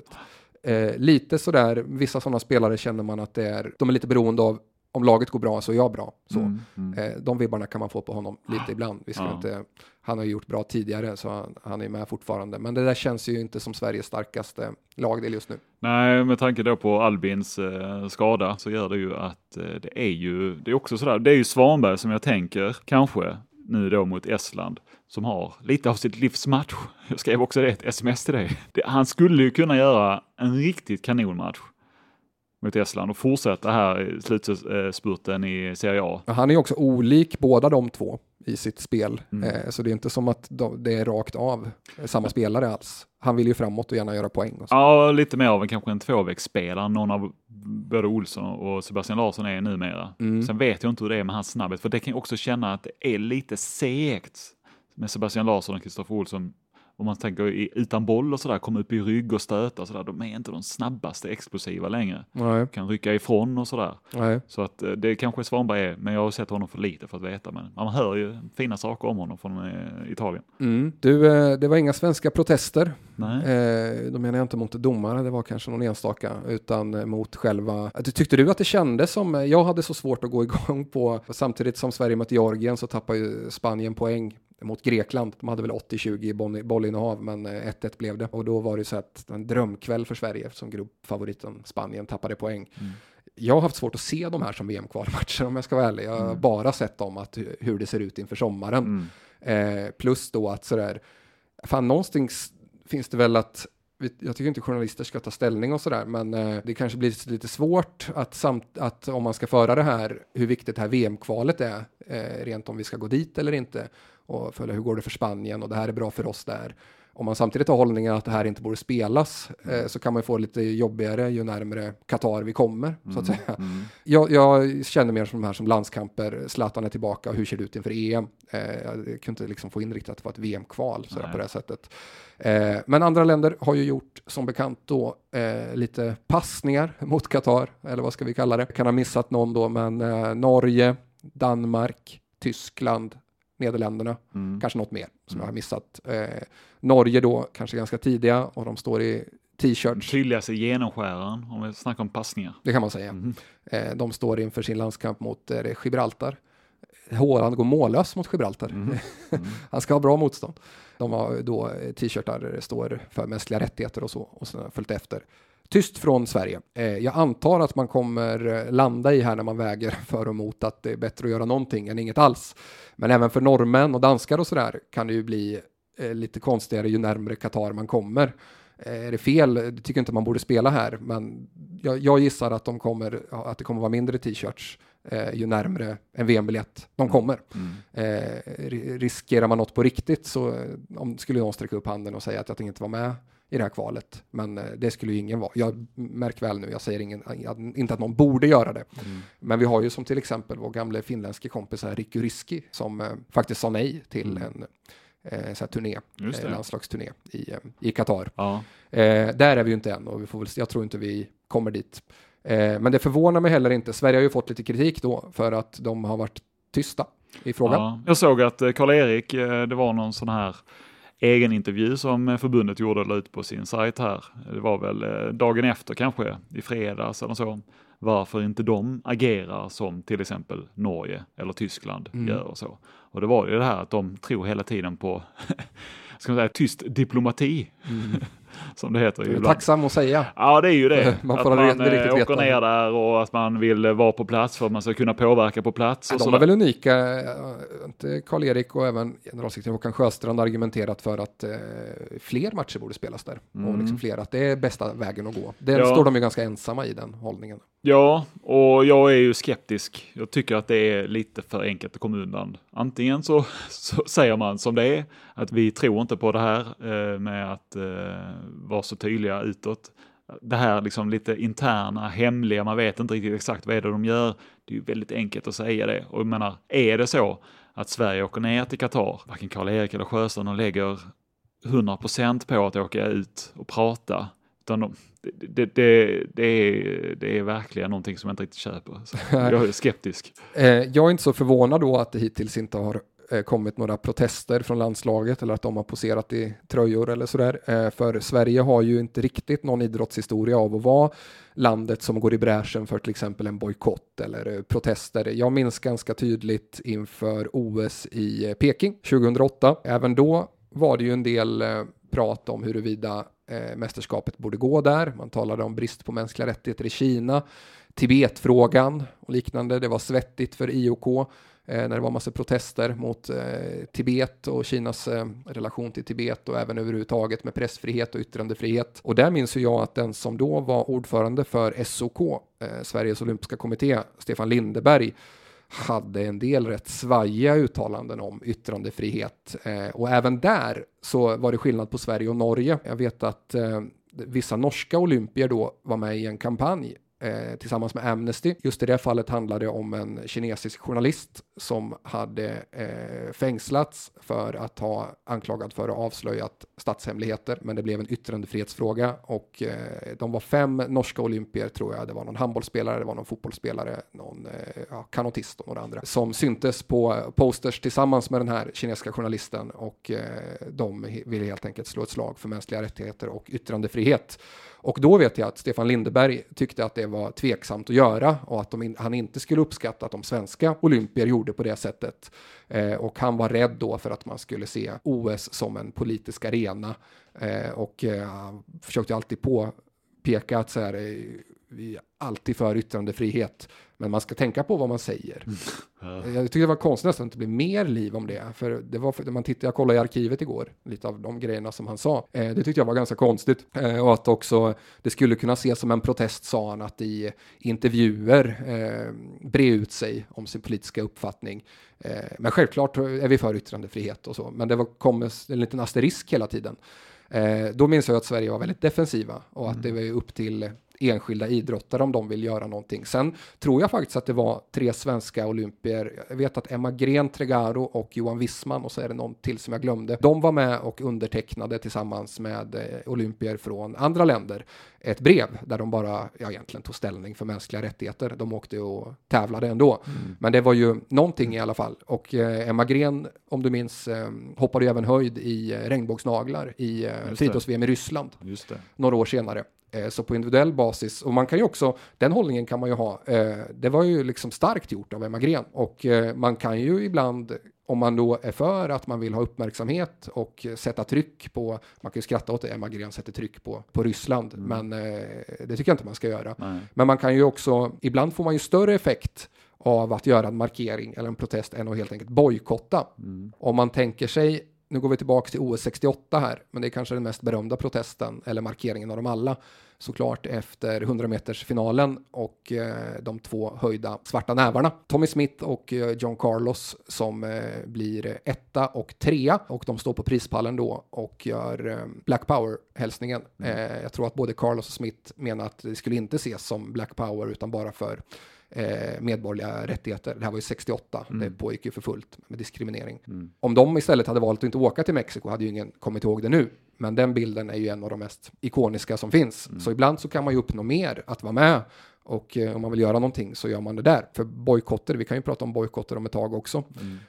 Lite sådär, vissa sådana spelare känner man att de är lite beroende av om laget går bra så är jag bra. Så, de vibbarna kan man få på honom lite ibland. Han har ju gjort bra tidigare så han är med fortfarande. Men det där känns ju inte som Sveriges starkaste lagdel just nu. Nej, med tanke då på Albins skada så gör det ju att det är också sådär. Det är ju Svanberg som jag tänker kanske nu då mot Estland som har lite av sitt livsmatch. Jag skrev också ett sms till dig. Han skulle ju kunna göra en riktigt kanonmatch mot Estland och fortsätta här i slutspurten i Serie A. Han är ju också olik båda de två i sitt spel. Så det är inte som att det är rakt av samma spelare alls. Han vill ju framåt och gärna göra poäng. Och så. Ja, lite mer av kanske en tvåvägsspelare. Någon av både Olsson och Sebastian Larsson är numera. Sen vet jag inte hur det är med hans snabbhet. För det kan jag också känna att det är lite segt med Sebastian Larsson och Kristoffer Olsson. Om man tänker utan boll och sådär, komma upp i rygg och stöta och sådär, de är inte de snabbaste explosiva längre. Nej. Kan rycka ifrån och sådär. Nej. Så att det kanske Svanberg är, men jag har sett honom för lite för att veta. Men man hör ju fina saker om honom från Italien. Det var inga svenska protester. Nej. Då menar jag inte mot domare, det var kanske någon enstaka, utan mot själva... Tyckte du att det kändes som... Jag hade så svårt att gå igång på... Samtidigt som Sverige mötte Georgien så tappade ju Spanien poäng mot Grekland. De hade väl 80-20 i bollinnehav, men 1-1 blev det. Och då var det så att en drömkväll för Sverige som gruppfavoriten Spanien tappade poäng. Jag har haft svårt att se de här som VM-kvalmatcher om jag ska vara ärlig. Jag har bara sett dem hur det ser ut inför sommaren. Plus då att sådär, fan någonstans finns det väl att jag tycker inte journalister ska ta ställning och sådär, men det kanske blir lite svårt att om man ska föra det här, hur viktigt det här VM-kvalet är, rent om vi ska gå dit eller inte, och följa hur går det för Spanien och det här är bra för oss där. Om man samtidigt har hållningen att det här inte borde spelas så kan man få lite jobbigare ju närmare Qatar vi kommer, så att säga. Jag känner mer som de här som landskamper, Zlatan är tillbaka och hur ser det ut inför EM. Jag kunde inte liksom få inriktat på ett VM-kval på det här sättet. Men andra länder har ju gjort som bekant då lite passningar mot Qatar, eller vad ska vi kalla det. Kan ha missat någon då, men Norge, Danmark, Tyskland, Nederländerna, kanske något mer som jag har missat. Norge då, kanske ganska tidiga, och de står i t-shirts. Tydligaste genomskäraren om vi snackar om passningar. Det kan man säga. De står inför sin landskamp mot Gibraltar. Haaland går mållös mot Gibraltar. Han ska ha bra motstånd. De har då t-shirtar där det står för mänskliga rättigheter och så, och sen har följt efter. Tyst från Sverige. Jag antar att man kommer landa i här när man väger för och emot att det är bättre att göra någonting än inget alls. Men även för norrmän och danskar och sådär kan det ju bli lite konstigare ju närmare Qatar man kommer. Är det fel? Jag tycker inte man borde spela här, men jag gissar att det kommer vara mindre t-shirts ju närmare en VM-biljett de kommer. Riskerar man något på riktigt så skulle någon sträcka upp handen och säga att jag inte var med i det här kvalet, men det skulle ju ingen vara. Jag märker väl nu, jag säger inte att någon borde göra det. Men vi har ju som till exempel vår gamla finländske kompis här, Riku Riski, som faktiskt sa nej till en så här turné, landslagsturné i Qatar. Ja. Där är vi ju inte än, och jag tror inte vi kommer dit. Men det förvånar mig heller inte. Sverige har ju fått lite kritik då för att de har varit tysta i frågan. Ja, jag såg att Karl-Erik, det var någon sån här egen intervju som förbundet gjorde och la ut på sin sajt här. Det var väl dagen efter kanske, i fredags eller så. Varför inte de agerar som till exempel Norge eller Tyskland gör och så. Och det var ju det här att de tror hela tiden på ska man säga, tyst diplomati. Som det heter. Du är tacksam att säga. Ja, det är ju det. Man att får man åker ner där och att man vill vara på plats för att man ska kunna påverka på plats. Och de är väl unika. Inte Karl-Erik och även generalsekreterare Håkan Sjöstrand argumenterat för att fler matcher borde spelas där. Och liksom fler, att det är bästa vägen att gå. Står de ju ganska ensamma i den hållningen. Ja, och jag är ju skeptisk. Jag tycker att det är lite för enkelt att komma undan. Antingen så säger man som det är, att vi tror inte på det här med att vara så tydliga utåt. Det här liksom lite interna, hemliga, man vet inte riktigt exakt vad är det de gör. Det är ju väldigt enkelt att säga det. Och jag menar, är det så att Sverige åker ner till Qatar, varken Karl-Erik eller Sjöstrand, och lägger 100% på att åka ut och prata, Utan det är verkligen någonting som jag inte riktigt köper. Så jag är skeptisk. Jag är inte så förvånad då att det hittills inte har kommit några protester från landslaget eller att de har poserat i tröjor eller sådär. För Sverige har ju inte riktigt någon idrottshistoria av att vara landet som går i bräschen för till exempel en bojkott eller protester. Jag minns ganska tydligt inför OS i Peking 2008. Även då var det ju en del prat om huruvida mästerskapet borde gå där. Man talade om brist på mänskliga rättigheter i Kina, Tibetfrågan och liknande. Det var svettigt för IOK när det var massa protester mot Tibet och Kinas relation till Tibet och även överhuvudtaget med pressfrihet och yttrandefrihet. Och där minns ju jag att den som då var ordförande för SOK, Sveriges olympiska kommitté, Stefan Lindeberg, hade en del rätt svajiga uttalanden om yttrandefrihet. Och även där så var det skillnad på Sverige och Norge. Jag vet att vissa norska olympier då var med i en kampanj tillsammans med Amnesty. Just i det fallet handlade det om en kinesisk journalist som hade fängslats för att ha anklagad för att ha avslöjat statshemligheter, men det blev en yttrandefrihetsfråga och de var 5 norska olympier tror jag. Det var någon handbollsspelare, det var någon fotbollsspelare, någon kanotist och några andra som syntes på posters tillsammans med den här kinesiska journalisten och de ville helt enkelt slå ett slag för mänskliga rättigheter och yttrandefrihet. Och då vet jag att Stefan Lindeberg tyckte att det var tveksamt att göra och att han inte skulle uppskatta att de svenska olympier gjorde på det sättet. Och han var rädd då för att man skulle se OS som en politisk arena. Och försökte alltid påpeka att så här, vi är alltid för yttrandefrihet. Men man ska tänka på vad man säger. Jag tyckte det var konstigt nästan att det blev mer liv om det. För det var när jag kollade i arkivet igår, lite av de grejerna som han sa. Det tyckte jag var ganska konstigt. Och att också det skulle kunna ses som en protest, sa han, att i intervjuer bre ut sig om sin politiska uppfattning. Men självklart är vi för yttrandefrihet och så. Men det kom en liten asterisk hela tiden. Då minns jag att Sverige var väldigt defensiva och att det var upp till enskilda idrottare om de vill göra någonting. Sen tror jag faktiskt att det var 3 svenska olympier. Jag vet att Emma Gren Tregaro och Johan Wissman, och så är det någon till som jag glömde. De var med och undertecknade tillsammans med olympier från andra länder ett brev där de bara egentligen tog ställning för mänskliga rättigheter. De åkte och tävlade ändå. Men det var ju någonting i alla fall. Och Emma Gren, om du minns, hoppade ju även höjd i regnbågsnaglar i friidrotts-VM i Ryssland några år senare. Så på individuell basis, och man kan ju också, den hållningen kan man ju ha, det var ju liksom starkt gjort av Emma Gren, och man kan ju ibland, om man då är för att man vill ha uppmärksamhet och sätta tryck på, man kan ju skratta åt det, Emma Gren sätter tryck på Ryssland, men det tycker jag inte man ska göra. Nej. Men man kan ju också, ibland får man ju större effekt av att göra en markering eller en protest än att helt enkelt bojkotta. Om man tänker sig, nu går vi tillbaka till OS 68 här, men det är kanske den mest berömda protesten eller markeringen av dem alla, såklart efter 100-metersfinalen och de 2 höjda svarta nävarna. Tommy Smith och John Carlos som blir 1 och 3, och de står på prispallen då och gör Black Power-hälsningen. Jag tror att både Carlos och Smith menar att det skulle inte ses som Black Power utan bara för medborgerliga rättigheter. Det här var ju 68, det pågick ju för fullt med diskriminering. Om de istället hade valt att inte åka till Mexiko hade ju ingen kommit ihåg det nu. Men den bilden är ju en av de mest ikoniska som finns. Så ibland så kan man ju uppnå mer att vara med. Och om man vill göra någonting så gör man det där. För bojkotter, vi kan ju prata om bojkotter om ett tag också.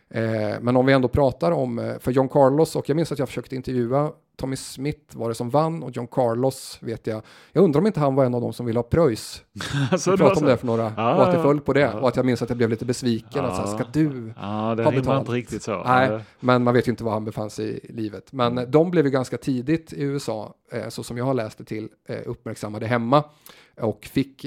Men om vi ändå pratar om, för John Carlos, och jag minns att jag försökte intervjua Tommy Smith var det som vann, och John Carlos vet jag undrar om inte han var en av dem som ville ha pröjs. Vi pratade om det för några, och att det föll på det, och att jag minns att jag blev lite besviken, att så här, ska du ha betalt? Inte riktigt så. Nej, men man vet ju inte var han befann sig i livet. Men de blev ju ganska tidigt i USA, så som jag har läst det till, uppmärksammade hemma. Och fick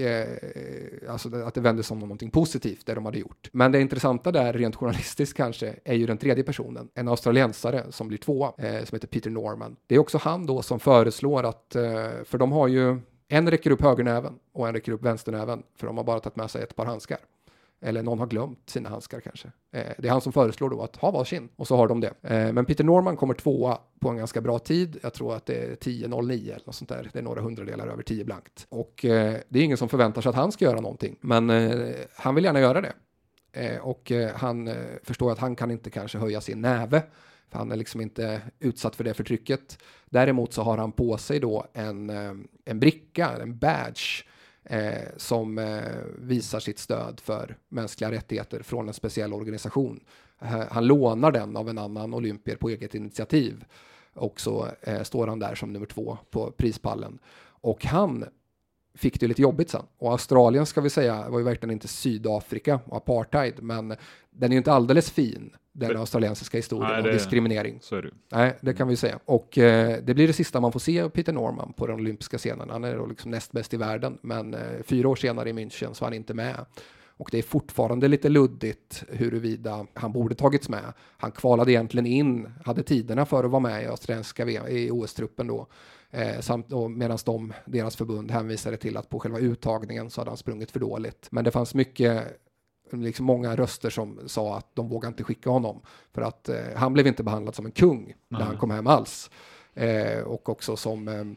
alltså att det vände som någonting positivt det de hade gjort. Men det intressanta där, rent journalistiskt kanske, är ju den tredje personen. En australiensare som blir 2, som heter Peter Norman. Det är också han då som föreslår att, för de har ju, en räcker upp högernäven och en räcker upp vänsternäven, för de har bara tagit med sig ett par handskar. Eller någon har glömt sina handskar kanske. Det är han som föreslår då att ha varsin. Och så har de det. Men Peter Norman kommer 2 på en ganska bra tid. Jag tror att det är 10.09 eller något sånt där. Det är några hundradelar över 10 blankt. Och det är ingen som förväntar sig att han ska göra någonting. Men han vill gärna göra det. Och han förstår att han kan inte kanske höja sin näve, för han är liksom inte utsatt för det förtrycket. Däremot så har han på sig då en bricka, en badge, som visar sitt stöd för mänskliga rättigheter från en speciell organisation. Han lånar den av en annan olympier på eget initiativ, och så står han där som nummer 2 på prispallen. Och han fick det lite jobbigt sen. Och Australien, ska vi säga, var ju verkligen inte Sydafrika och apartheid, men den är ju inte alldeles fin, den australiensiska historien av diskriminering. Så är det. Nej, det kan vi säga. Och det blir det sista man får se av Peter Norman på den olympiska scenen. Han är då liksom näst bäst i världen, men 4 år senare i München så var han inte med. Och det är fortfarande lite luddigt huruvida han borde tagits med. Han kvalade egentligen in, hade tiderna för att vara med i australienska i OS-truppen då. Medan deras förbund hänvisade till att på själva uttagningen så hade han sprungit för dåligt. Men det fanns liksom många röster som sa att de vågade inte skicka honom, för att han blev inte behandlad som en kung när han kom hem alls. Och också som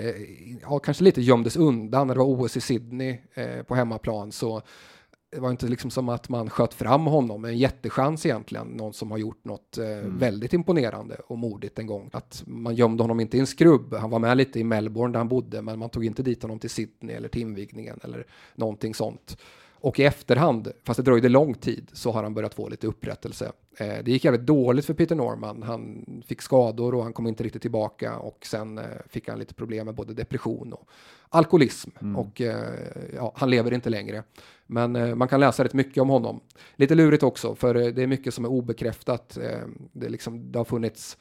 kanske lite gömdes undan när det var OS i Sydney på hemmaplan, så det var inte liksom som att man sköt fram honom, en jättechans egentligen, någon som har gjort något väldigt imponerande och modigt en gång. Att man gömde honom inte i en skrubb, han var med lite i Melbourne där han bodde, men man tog inte dit honom till Sydney eller till invigningen eller någonting sånt. Och i efterhand, fast det dröjde lång tid, så har han börjat få lite upprättelse. Det gick jävligt dåligt för Peter Norman. Han fick skador och han kom inte riktigt tillbaka. Och sen fick han lite problem med både depression och alkoholism. Och han lever inte längre. Men man kan läsa rätt mycket om honom. Lite lurigt också, för det är mycket som är obekräftat. Det har funnits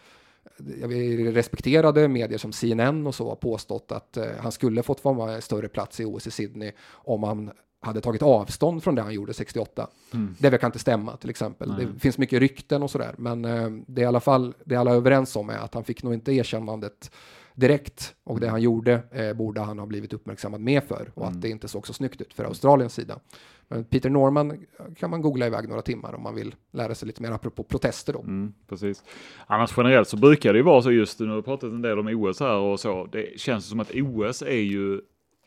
respekterade medier som CNN och så har påstått att han skulle fått vara med större plats i OS i Sydney om han hade tagit avstånd från det han gjorde 68. Det verkar inte stämma till exempel. Nej. Det finns mycket rykten och sådär, men det är i alla fall, det alla är överens om är att han fick nog inte erkännandet direkt, och det han gjorde borde han ha blivit uppmärksammad med för, och att det inte såg så snyggt ut för Australiens sida. Men Peter Norman kan man googla iväg några timmar om man vill lära sig lite mer apropå protester då. Precis. Annars generellt så brukar det ju vara så, just nu har vi pratat en del om OS här och så, det känns som att OS är ju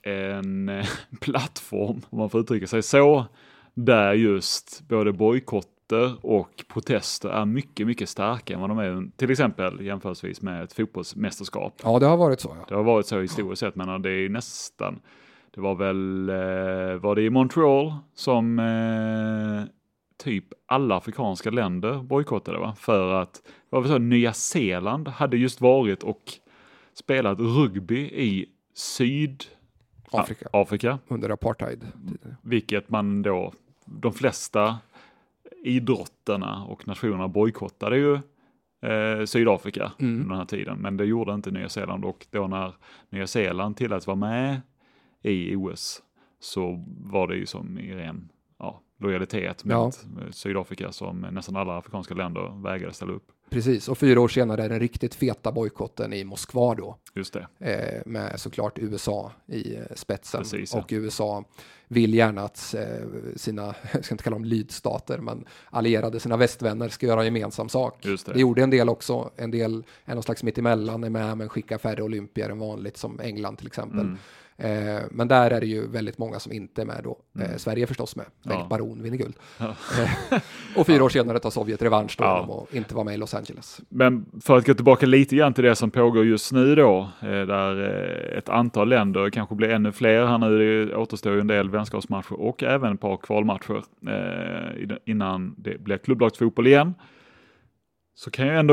en plattform, om man får uttrycka sig så, där just både bojkotter och protester är mycket, mycket starkare än vad de är till exempel jämförelsevis med ett fotbollsmästerskap. Ja, det har varit så. Ja. Det har varit så historiskt sett, men det är nästan, det var väl, var det i Montreal som typ alla afrikanska länder bojkottade, va? För att, det var väl så, Nya Zeeland hade just varit och spelat rugby i Afrika under apartheid. Vilket man då, de flesta idrotterna och nationerna bojkottade ju Sydafrika under den här tiden, men det gjorde inte Nya Zeeland, och då när Nya Zeeland tilläts vara med i OS så var det ju som i ren lojalitet mot Sydafrika, som nästan alla afrikanska länder vägrade ställa upp. Precis, och 4 år senare är den riktigt feta bojkotten i Moskva då. Just det. Med såklart USA i spetsen. Precis, ja. Och USA vill gärna att sina, jag ska inte kalla dem lydstater, men allierade, sina västvänner, ska göra gemensam sak. Just det. Det gjorde en del också. En del är någon slags mittemellan, är med men skickar färre olympier än vanligt, som England till exempel. Men där är det ju väldigt många som inte är med då. Sverige är förstås med. Bengt Baron vinner guld. Ja. Och 4 år senare tar Sovjet revansch då och inte var med i Los Angeles. Men för att gå tillbaka lite grann till det som pågår just nu då, där ett antal länder, kanske blir ännu fler här nu, det återstår ju en del vänskapsmatcher och även ett par kvalmatcher innan det blir klubblagsfotboll igen. Så kan jag ändå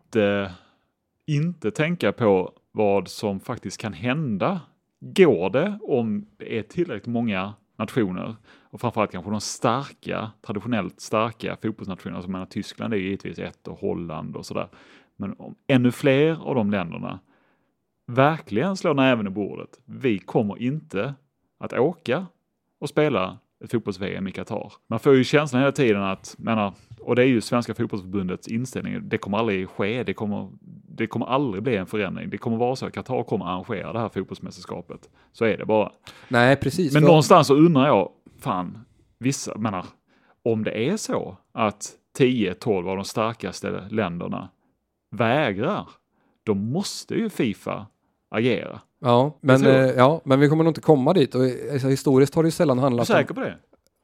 inte tänka på vad som faktiskt kan hända. Går det om det är tillräckligt många nationer, och framförallt kanske de starka, traditionellt starka fotbollsnationerna, som menar Tyskland är givetvis ett, och Holland och sådär. Men om ännu fler av de länderna verkligen slår näven i bordet, vi kommer inte att åka och spela ett fotbolls-VM i Qatar. Man får ju känslan hela tiden att, och det är ju Svenska fotbollsförbundets inställning, det kommer aldrig ske, det kommer aldrig bli en förändring. Det kommer vara så att Qatar kommer arrangera det här fotbollsmästerskapet. Så är det bara. Nej, precis. Men någonstans så undrar jag, om det är så att 10-12 av de starkaste länderna vägrar, då måste ju FIFA agera. Ja, men vi kommer nog inte komma dit. Och, alltså, historiskt har det ju sällan handlat om... Är du säker på det?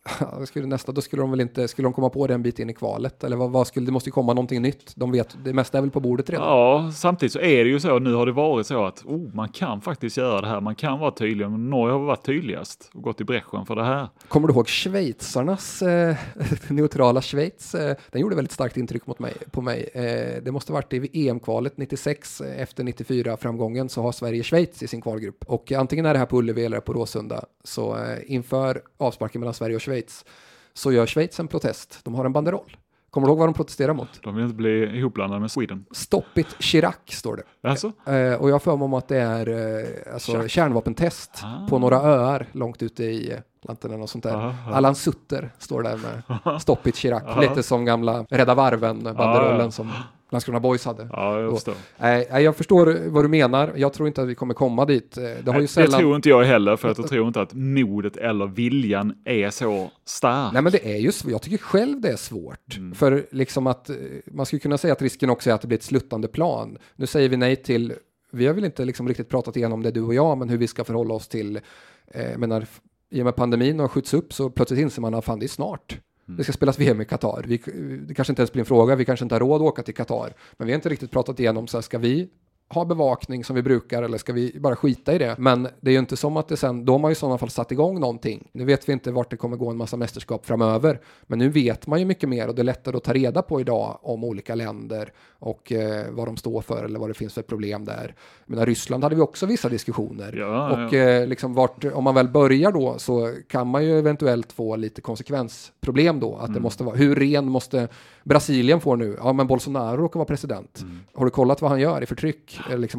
Då skulle de väl inte, skulle de komma på det en bit in i kvalet? Eller det måste ju komma någonting nytt. De vet, det mesta är väl på bordet redan. Ja, samtidigt så är det ju så, nu har det varit så att man kan faktiskt göra det här, man kan vara tydlig. Norge har varit tydligast och gått i bräschen för det här. Kommer du ihåg schweizarnas neutrala Schweiz? Den gjorde väldigt starkt intryck på mig. Det måste ha varit i EM-kvalet 96, efter 94-framgången så har Sverige Schweiz i sin kvalgrupp. Och antingen är det här på Ullevi eller på Råsunda. Så inför avsparken mellan Sverige och Schweiz så gör Schweiz en protest. De har en banderoll. Kommer du ihåg vad de protesterar mot? De vill inte bli ihopblandade med Sweden. Stop it Chirac står det. Alltså? Och jag får mig om att det är kärnvapentest på några öar långt ute i Atlanten och sånt där. Allan Sutter står där med Stop it Chirac. Lite som gamla Rädda Varven-banderollen som Landskrona Boys hade. Ja, jag förstår. Jag förstår vad du menar. Jag tror inte att vi kommer komma dit. Det tror inte jag heller, för att jag tror inte att modet eller viljan är så stark. Nej, men det är ju jag tycker själv det är svårt. För liksom att man skulle kunna säga att risken också är att det blir ett sluttande plan. Nu säger vi nej till, vi har väl inte liksom riktigt pratat igenom det du och jag, men hur vi ska förhålla oss till, menar, i och med pandemin och skjuts upp så plötsligt inser man att fan, det är snart. Det ska spelas VM i Qatar. Det kanske inte ens blir en fråga. Vi kanske inte har råd att åka till Qatar. Men vi har inte riktigt pratat igenom så här, ska vi ha bevakning som vi brukar eller ska vi bara skita i det? Men det är ju inte som att det sen, då har man ju i sådana fall satt igång någonting. Nu vet vi inte vart det kommer gå en massa mästerskap framöver. Men nu vet man ju mycket mer och det är lättare att ta reda på idag om olika länder och vad de står för eller vad det finns för problem där. Men Ryssland hade vi också vissa diskussioner. Och liksom om man väl börjar då så kan man ju eventuellt få lite konsekvensproblem då. Att det måste vara, hur ren måste Brasilien få nu? Ja, men Bolsonaro råkar vara president. Har du kollat vad han gör i förtryck?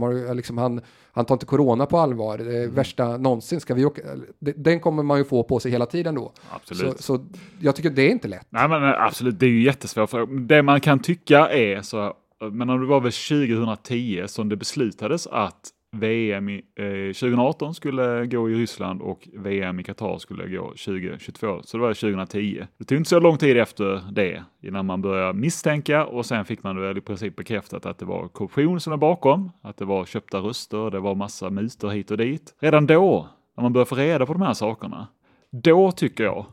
Han tar inte corona på allvar. Det värsta någonsin. Ska vi åka? Den kommer man ju få på sig hela tiden då. Absolut. Så jag tycker det är inte lätt. Nej, men absolut. Det är ju jättesvårt. För det man kan tycka är så, men det var väl 2010 som det beslutades att VM 2018 skulle gå i Ryssland och VM i Qatar skulle gå 2022. Så det var 2010. Det tog inte så lång tid efter det innan man började misstänka och sen fick man väl i princip bekräftat att det var korruption som är bakom. Att det var köpta röster, det var massa mutor hit och dit. Redan då, när man började få reda på de här sakerna, då tycker jag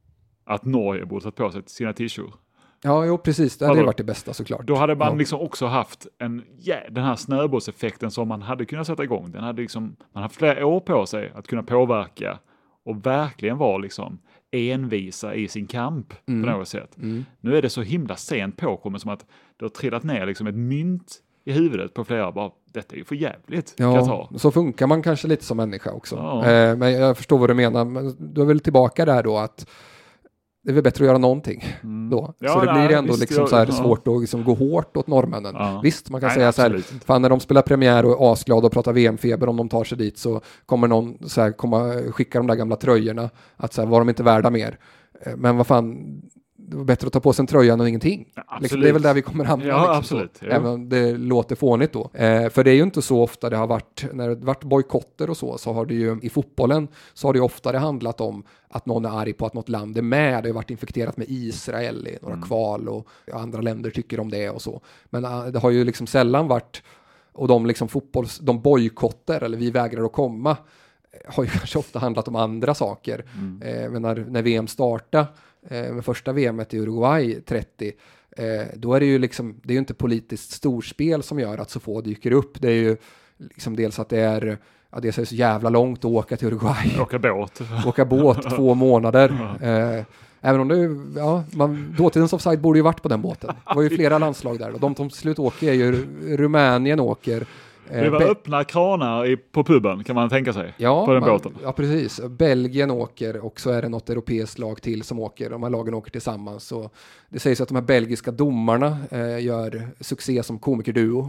att Norge borde ta på sig sina t-shirts. Ja, jo, precis. Det hade varit det bästa såklart. Då hade man liksom också haft den här snöbollseffekten som man hade kunnat sätta igång. Den hade liksom, man hade haft flera år på sig att kunna påverka och verkligen vara liksom envisa i sin kamp på något sätt. Nu är det så himla sent påkommet som att det har trillat ner liksom ett mynt i huvudet på flera. Bara, detta är ju för jävligt. Ja, så funkar man kanske lite som människa också. Ja. Men jag förstår vad du menar. Men du är väl tillbaka där då att det är väl bättre att göra någonting då. Ja, så det blir ändå liksom så här svårt att liksom gå hårt åt norrmännen. Ja. Visst, man kan säga så här, fan när de spelar premiär och är asglada och pratar VM-feber, om de tar sig dit så kommer någon så här, skicka de där gamla tröjorna att så här, var de inte värda mer. Men vad fan, det var bättre att ta på sig en tröja än ingenting. Ja, liksom, det är väl där vi kommer hamna. Ja, liksom, absolut. Även om det låter fånigt då. För det är ju inte så ofta det har varit, när det varit bojkotter och så har det ju i fotbollen så har det ju oftare handlat om att någon är arg på att något land är med. Det har varit infekterat med Israel i några kval och andra länder tycker om det och så. Men det har ju liksom sällan varit, och de liksom de bojkotter eller vi vägrar att komma har ju kanske ofta handlat om andra saker. Men när VM startade med första VMet i Uruguay 30, då är det ju liksom, det är ju inte politiskt storspel som gör att så få dyker upp. Det är ju liksom dels att det är så jävla långt att åka till Uruguay. Åka båt 2 månader. Även om dåtidens offside borde ju varit på den båten. Det var ju flera landslag där. Och de som till slut åker är ju Rumänien åker. Det var öppna kranar på puben kan man tänka sig på den båten. Ja, precis. Belgien åker och så är det något europeiskt lag till som åker. De här lagen åker tillsammans. Så det sägs att de här belgiska domarna gör succé som komikerduo.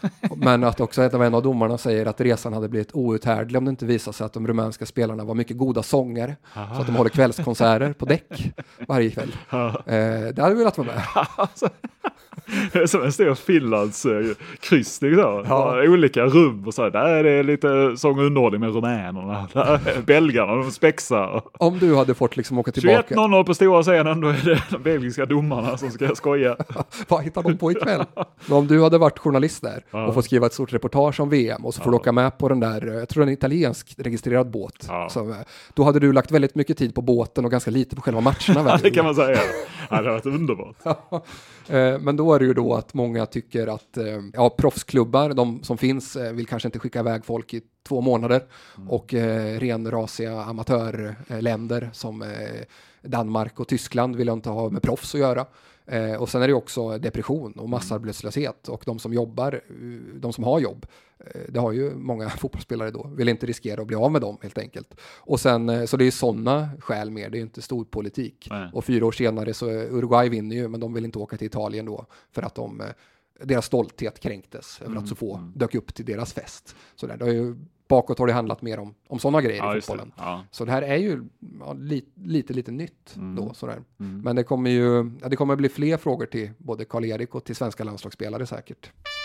Men att också en av domarna säger att resan hade blivit outhärdlig om det inte visade sig att de rumänska spelarna var mycket goda sångare. Så att de håller kvällskonserter på däck varje kväll. Det hade vi velat vara med. Som en stor Finlands kryssning då. Ja. Olika rum och så. Där är det lite sång och underhållning med rumänerna. Där är belgarna, de spexar. Om du hade fått liksom åka tillbaka. 21-0 på stora scenen, då är det de belgiska domarna som ska skoja. Vad hittar de på ikväll? Men om du hade varit journalist där och fått skriva ett stort reportage om VM och så får du åka med på den där, jag tror det är en italiensk registrerad båt. Så, då hade du lagt väldigt mycket tid på båten och ganska lite på själva matcherna. Det kan man säga. Ja, det har varit underbart. Men då är det ju då att många tycker att proffsklubbar, de som finns, vill kanske inte skicka iväg folk i 2 månader och renrasiga amatörländer som Danmark och Tyskland vill inte ha med proffs att göra. Och sen är det också depression och massarbetslöshet och de som har jobb, det har ju många fotbollsspelare då, vill inte riskera att bli av med dem helt enkelt. Och sen, så det är sådana skäl mer, det är inte stor politik. Och 4 år senare så Uruguay vinner ju, men de vill inte åka till Italien då för att deras stolthet kränktes över att så få dök upp till deras fest. Så där, det har ju bakåt har det handlat mer om sådana grejer i fotbollen. Så det här är ju lite nytt då. Sådär. Men det kommer bli fler frågor till både Karl-Erik och till svenska landslagsspelare säkert.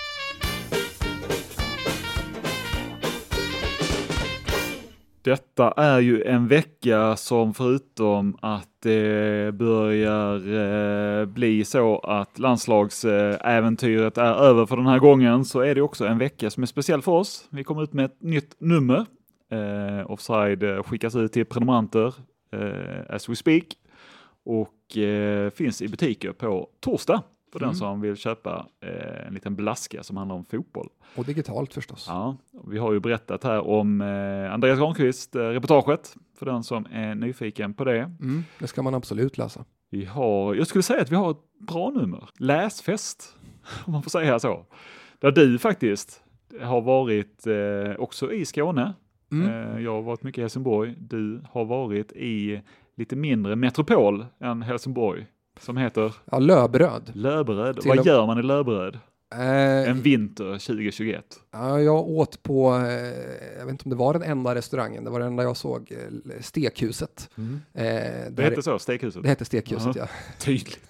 Detta är ju en vecka som förutom att det börjar bli så att landslagsäventyret är över för den här gången, så är det också en vecka som är speciell för oss. Vi kommer ut med ett nytt nummer. Offside skickas ut till prenumeranter as we speak och finns i butiker på torsdag. För den som vill köpa en liten blaska som handlar om fotboll. Och digitalt förstås. Ja, vi har ju berättat här om Andreas Granqvist reportaget för den som är nyfiken på det. Det ska man absolut läsa. Jag skulle säga att vi har ett bra nummer. Läsfest, om man får säga så. Där du faktiskt har varit också i Skåne. Jag har varit mycket i Helsingborg. Du har varit i lite mindre metropol än Helsingborg. Som heter? Ja, Löberöd. Löberöd. Vad gör man i Löberöd? En vinter 2021. Ja, jag åt på, jag vet inte om det var den enda restaurangen, det var den enda jag såg, Stekhuset. Det hette så, Stekhuset? Det hette Stekhuset, ja. Tydligt.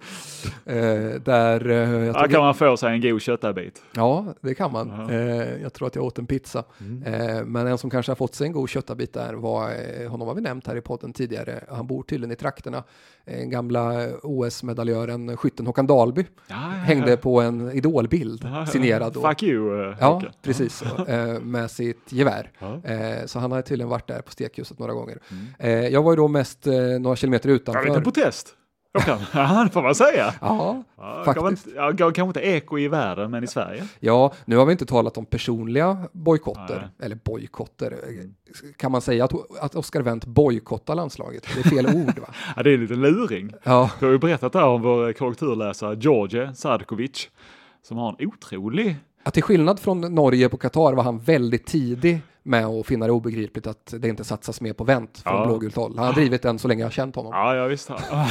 Där kan man få sig en god köttbit. Ja, det kan man. Jag tror att jag åt en pizza. Men en som kanske har fått sig en god köttbit där var, honom har vi nämnt här i podden tidigare, han bor tydligen i trakterna. Gamla OS-medaljören, skytten Håkan Dahlby, hängde på en idolbild signerad. Fuck you. Ja, precis. Med sitt gevär. Så han har tydligen varit där på Stekhuset några gånger. Jag var ju då mest några kilometer utanför. Jag vet inte, protest. Ja, det får man säga. Ja, faktiskt. Kanske inte eko i världen, men i Sverige. Ja, nu har vi inte talat om personliga bojkotter. Eller bojkotter. Kan man säga att Oscar Wendt bojkottar landslaget? Det är fel ord, va? Ja, det är lite luring. Ja. Du har ju berättat här om vår korrekturläsare George Sadkovic, som har en otrolig... Att till skillnad från Norge på Qatar var han väldigt tidig med att finna det obegripligt att det inte satsas mer på Wendt från blågult håll. Han har drivit den så länge jag har känt honom. Ja, visst.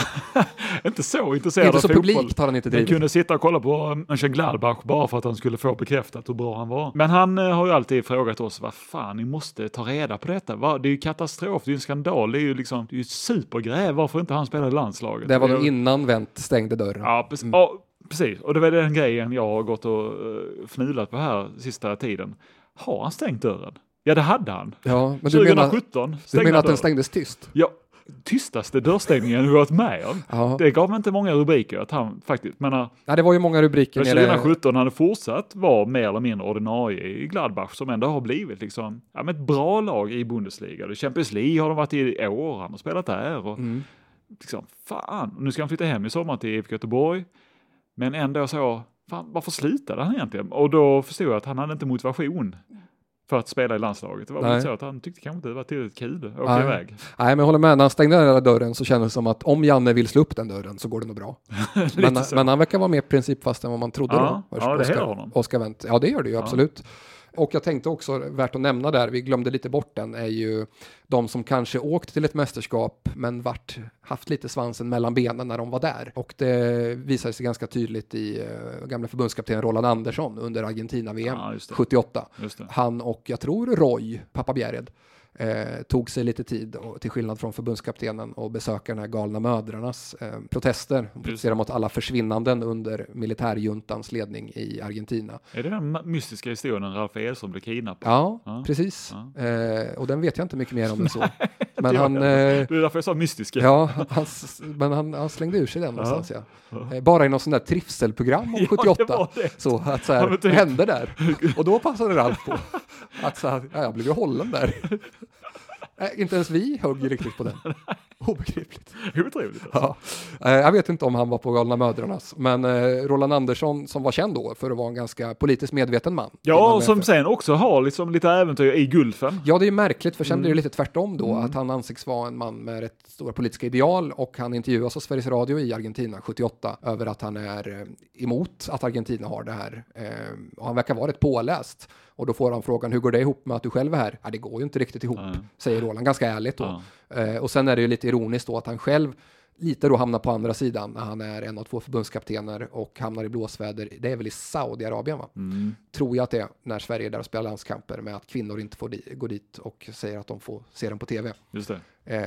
Inte så intresserad inte av så fotboll. Publikt har han inte drivit. Han kunde sitta och kolla på Mönchengladbach bara för att han skulle få bekräftat hur bra han var. Men han har ju alltid frågat oss, vad fan, ni måste ta reda på detta. Det är ju katastrof, det är ju en skandal, det är ju supergräv. Varför inte han spelar i landslaget? Det var nog innan Wendt stängde dörren. Ja, precis. Precis, och det var den grejen jag har gått och fnulat på här sista tiden. Har han stängt dörren? Ja, det hade han. Ja, men 2017 du menar att den stängdes tyst? Ja, tystaste dörrstängningen du varit med om. Ja. Det gav inte många rubriker att han faktiskt, menar... Ja, det var ju många rubriker. 2017 hade fortsatt vara mer eller mindre ordinarie i Gladbach, som ändå har blivit liksom, ett bra lag i Bundesliga. I Champions League har de varit i år, han har spelat där och liksom, fan, nu ska han flytta hem i sommar till IFK Göteborg. Men ändå så, fan, varför slutade han egentligen? Och då förstod jag att han hade inte motivation för att spela i landslaget. Det var väl så att han tyckte kanske inte det var tillräckligt kul att åka iväg. Nej, men jag håller med. När han stängde den där dörren så kändes det som att om Janne vill slå upp den dörren så går det nog bra. men han verkar vara mer principfast än vad man trodde då. Ja, det hedrar honom. Oscar Wendt. Ja, det gör det ju absolut. Och jag tänkte också, värt att nämna där, vi glömde lite bort den, är ju de som kanske åkt till ett mästerskap men haft lite svansen mellan benen när de var där. Och det visade sig ganska tydligt i gamla förbundskapten Roland Andersson under Argentina-VM 78. Han och jag tror Roy, pappa Bjärred, tog sig lite tid, och, till skillnad från förbundskaptenen, och besöka den här galna mödrarnas protester. De protesterar mot alla försvinnanden under militärjuntans ledning i Argentina. Är det den mystiska historien när Ralf Edström blev kidnappad? Ja, precis. Ja. Och den vet jag inte mycket mer om än så. Men det är därför jag sa mystiska. Ja, han slängde ur sig den någonstans. Ja. Bara i någon sån där trivselprogram om 78. Så att så här, vad hände där? Och då passade Ralf på att så här, jag blev ju hållen där. Inte ens vi högg riktigt på den. Obegripligt. Otrevligt alltså. Ja. Jag vet inte om han var på galna mödrarnas, men Roland Andersson, som var känd då för att vara en ganska politiskt medveten man. Ja, och som sen också har liksom lite äventyr i Gulfen. Ja, det är ju märkligt, för sen blir det lite tvärtom då, att han anses vara en man med rätt stora politiska ideal, och han intervjuas av Sveriges Radio i Argentina 78 över att han är emot att Argentina har det här. Och han verkar vara rätt påläst. Och då får han frågan, hur går det ihop med att du själv är här? Ja, det går ju inte riktigt ihop, säger Roland, ganska ärligt då. Och sen är det ju lite ironiskt då att han själv lite då hamnar på andra sidan när han är en av 2 förbundskaptener och hamnar i blåsväder. Det är väl i Saudiarabien, va? Tror jag att det är, när Sverige är där och spelar landskamper, med att kvinnor inte får gå dit och säger att de får se den på tv. Just det.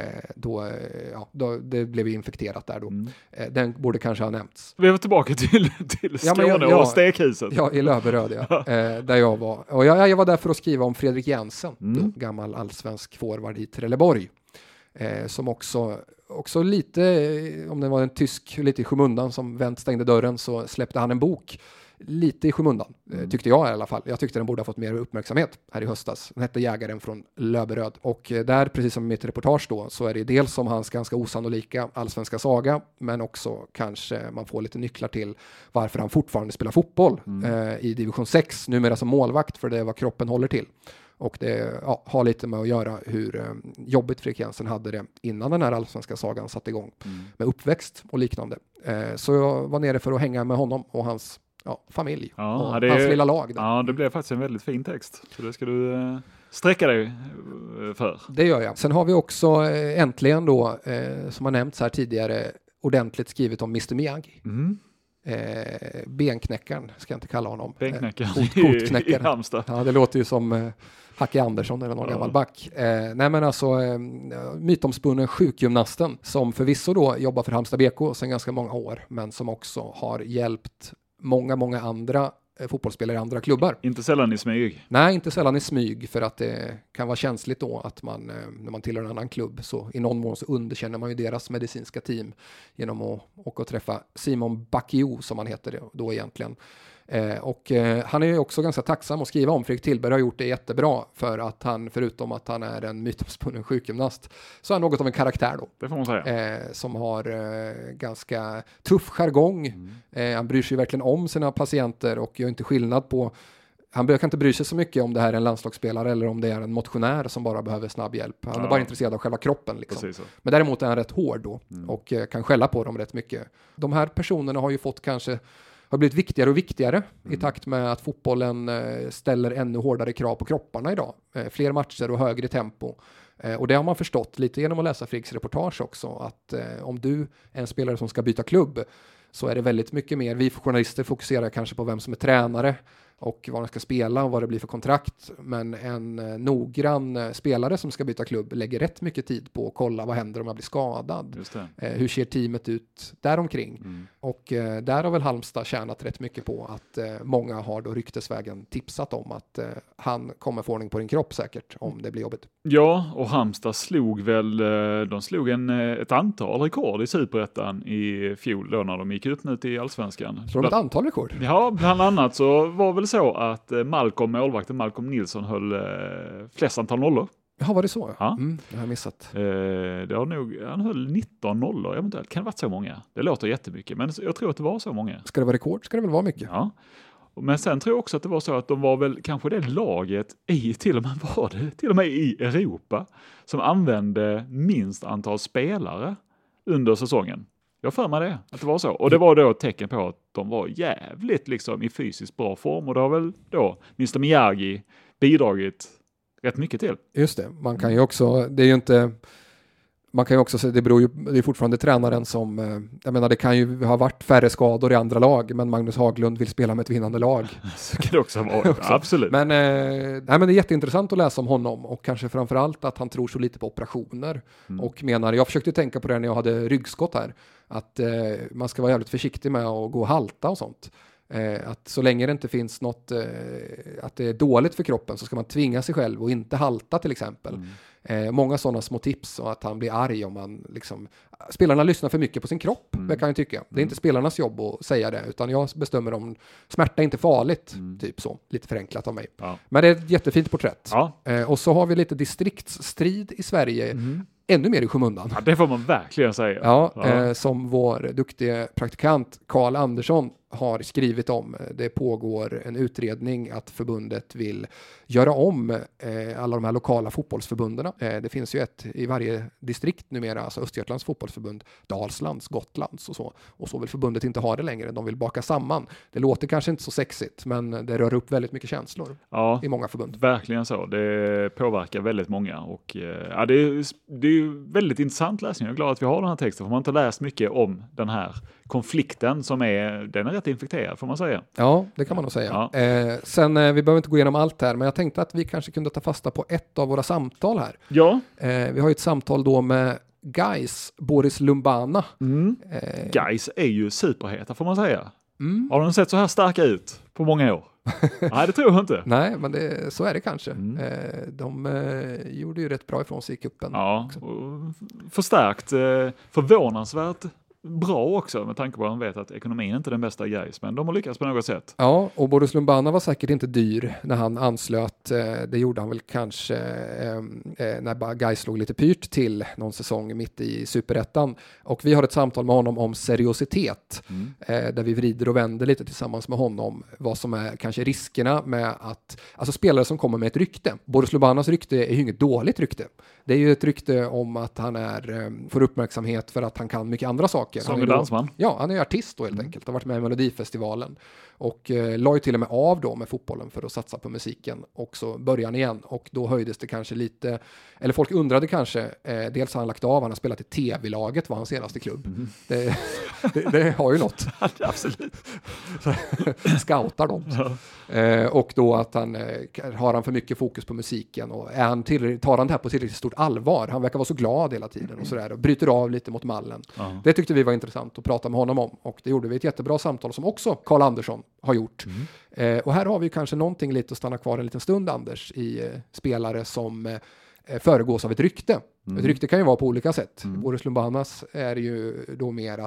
Då det blev ju infekterat där då. Den borde kanske ha nämnts. Vi var tillbaka till Skåne och stekhuset. Ja, i Löberöd, där jag var. Och jag var där för att skriva om Fredrik Jensen, då, gammal allsvensk forward i Trelleborg. Som också lite, om det var en tysk lite i skymundan som stängde dörren, så släppte han en bok lite i skymundan, tyckte jag i alla fall. Jag tyckte den borde ha fått mer uppmärksamhet här i höstas. Den hette Jägaren från Löberöd. Och där, precis som i mitt reportage då, så är det dels om hans ganska osannolika allsvenska saga, men också kanske man får lite nycklar till varför han fortfarande spelar fotboll i division 6, numera som målvakt, för det är vad kroppen håller till. Och det har lite med att göra hur jobbigt Fredrik Jensen hade det innan den här allsvenska sagan satte igång med uppväxt och liknande. Så jag var nere för att hänga med honom och hans familj och hans lilla lag där. Ja, det blev faktiskt en väldigt fin text. Så det ska du sträcka dig för. Det gör jag. Sen har vi också äntligen då, som har nämnts här tidigare, ordentligt skrivit om Mr. Miyagi. Benknäckaren ska jag inte kalla honom. Benknäckaren i Halmstad. Ja, det låter ju som Hacke Andersson eller någon gammal back. Nej, men alltså mytomspunnen sjukgymnasten, som förvisso då jobbar för Halmstad BK sedan ganska många år, men som också har hjälpt många andra fotbollsspelare i andra klubbar. Inte sällan i smyg. Nej, inte sällan i smyg, för att det kan vara känsligt då att man, när man tillhör en annan klubb, så i någon mån så underkänner man ju deras medicinska team genom att åka och träffa Simon Bakio, som han heter då egentligen. Han är ju också ganska tacksam att skriva om. Fredrik Tillberg har gjort det jättebra, för att han, förutom att han är en mytomspunnen sjukgymnast, så är han något av en karaktär då. Det får man säga. Som har ganska tuff jargong. Han bryr sig verkligen om sina patienter och gör inte skillnad på. Han kan inte bry sig så mycket om det här är en landslagsspelare eller om det är en motionär som bara behöver snabb hjälp. Han är bara intresserad av själva kroppen. Liksom. Men däremot är han rätt hård då och kan skälla på dem rätt mycket. De här personerna har ju fått har blivit viktigare och viktigare i takt med att fotbollen ställer ännu hårdare krav på kropparna idag. Fler matcher och högre tempo. Och det har man förstått lite genom att läsa Fredriks reportage också, att om du är en spelare som ska byta klubb, så är det väldigt mycket mer. Vi journalister fokuserar kanske på vem som är tränare och vad han ska spela och vad det blir för kontrakt. Men en noggrann spelare som ska byta klubb lägger rätt mycket tid på att kolla vad händer om jag blir skadad. Just det. Hur ser teamet ut däromkring? Och där har väl Halmstad tjänat rätt mycket på att många har då ryktesvägen tipsat om att han kommer få ordning på din kropp säkert om det blir jobbigt. Ja, och Halmstad slog ett antal rekord i Superettan i fjol då, när de gick ut nu till Allsvenskan. Så ett antal rekord? Ja, bland annat så var väl så att målvakten Malcolm Nilsson höll flest antal nollor. Ja, var det så? Ja. Det har jag missat. Han höll 19 nollor eventuellt. Kan det varit så många? Det låter jättemycket, men jag tror att det var så många. Ska det vara rekord ska det väl vara mycket. Ja. Men sen tror jag också att det var så att de var väl kanske det laget till och med i Europa som använde minst antal spelare under säsongen. Jag för mig det, att det var så. Och det var då ett tecken på att de var jävligt liksom i fysiskt bra form. Och det har väl då Mr. Miyagi bidragit rätt mycket till. Just det, man kan ju också, det är ju inte, man kan ju också säga, det är fortfarande tränaren som, jag menar det kan ju ha varit färre skador i andra lag, men Magnus Haglund vill spela med ett vinnande lag. Så kan det också vara, absolut. Men, nej, men det är jätteintressant att läsa om honom, och kanske framförallt att han tror så lite på operationer och menar, jag försökte tänka på det när jag hade ryggskott här, att man ska vara jävligt försiktig med att gå och halta och sånt. Att så länge det inte finns något, att det är dåligt för kroppen, så ska man tvinga sig själv och inte halta till exempel. Många sådana små tips, och att han blir arg om man liksom, spelarna lyssnar för mycket på sin kropp, det kan jag tycka. Det är inte spelarnas jobb att säga det, utan jag bestämmer om smärta är inte farligt, typ så, lite förenklat av mig. Men det är ett jättefint porträtt. Och så har vi lite distriktsstrid i Sverige, ännu mer i skymundan. Ja, det får man verkligen säga. Som vår duktiga praktikant Karl Andersson har skrivit om. Det pågår en utredning att förbundet vill göra om alla de här lokala fotbollsförbunderna. Det finns ju ett i varje distrikt numera, alltså Östergötlands fotbollsförbund, Dalslands, Gotlands och så. Och så vill förbundet inte ha det längre. De vill baka samman. Det låter kanske inte så sexigt, men det rör upp väldigt mycket känslor i många förbund. Verkligen så. Det påverkar väldigt många, och det är ju väldigt intressant läsning. Jag är glad att vi har den här texten, för man har inte läst mycket om den här konflikten den är rätt infekterad, får man säga. Ja, det kan man nog säga. Sen, vi behöver inte gå igenom allt här, men jag tänkte att vi kanske kunde ta fasta på ett av våra samtal här. Ja. Vi har ju ett samtal då med Gais Boris Lumbana. Gais är ju superheta, får man säga. Har de sett så här starka ut på många år? Nej, det tror jag inte. Nej, men så är det kanske. De gjorde ju rätt bra ifrån sig i kuppen. Ja, och förstärkt, förvånansvärt bra också, med tanke på att man vet att ekonomin inte är den bästa i Gais, men de har lyckats på något sätt. Ja, och Boris Lumbana var säkert inte dyr när han anslöt. Det gjorde han väl kanske när Gais låg lite pyrt till någon säsong mitt i Superettan. Och vi har ett samtal med honom om seriositet, där vi vrider och vänder lite tillsammans med honom vad som är kanske riskerna med att, alltså spelare som kommer med ett rykte. Boris Lumbanas rykte är ju inget dåligt rykte. Det är ju ett rykte om att han får uppmärksamhet för att han kan mycket andra saker. Som en dansman? Ja, han är artist då helt enkelt. Har varit med i Melodifestivalen. Och la ju till och med av då med fotbollen för att satsa på musiken. Och så började han igen. Och då höjdes det kanske lite, eller folk undrade kanske, dels har han lagt av, han har spelat i TV-laget, var hans senaste klubb. Det har ju något. Absolut. Scoutar dem. Och då att har han för mycket fokus på musiken, och tar han det här på tillräckligt stort allvar. Han verkar vara så glad hela tiden och sådär, och bryter av lite mot mallen. Det tyckte vi var intressant att prata med honom om, och det gjorde vi ett jättebra samtal som också Karl Andersson har gjort. Och här har vi kanske någonting lite att stanna kvar en liten stund, Anders, i spelare som föregås av ett rykte. Ett rykte kan ju vara på olika sätt. Boris Lumbanas är ju då mer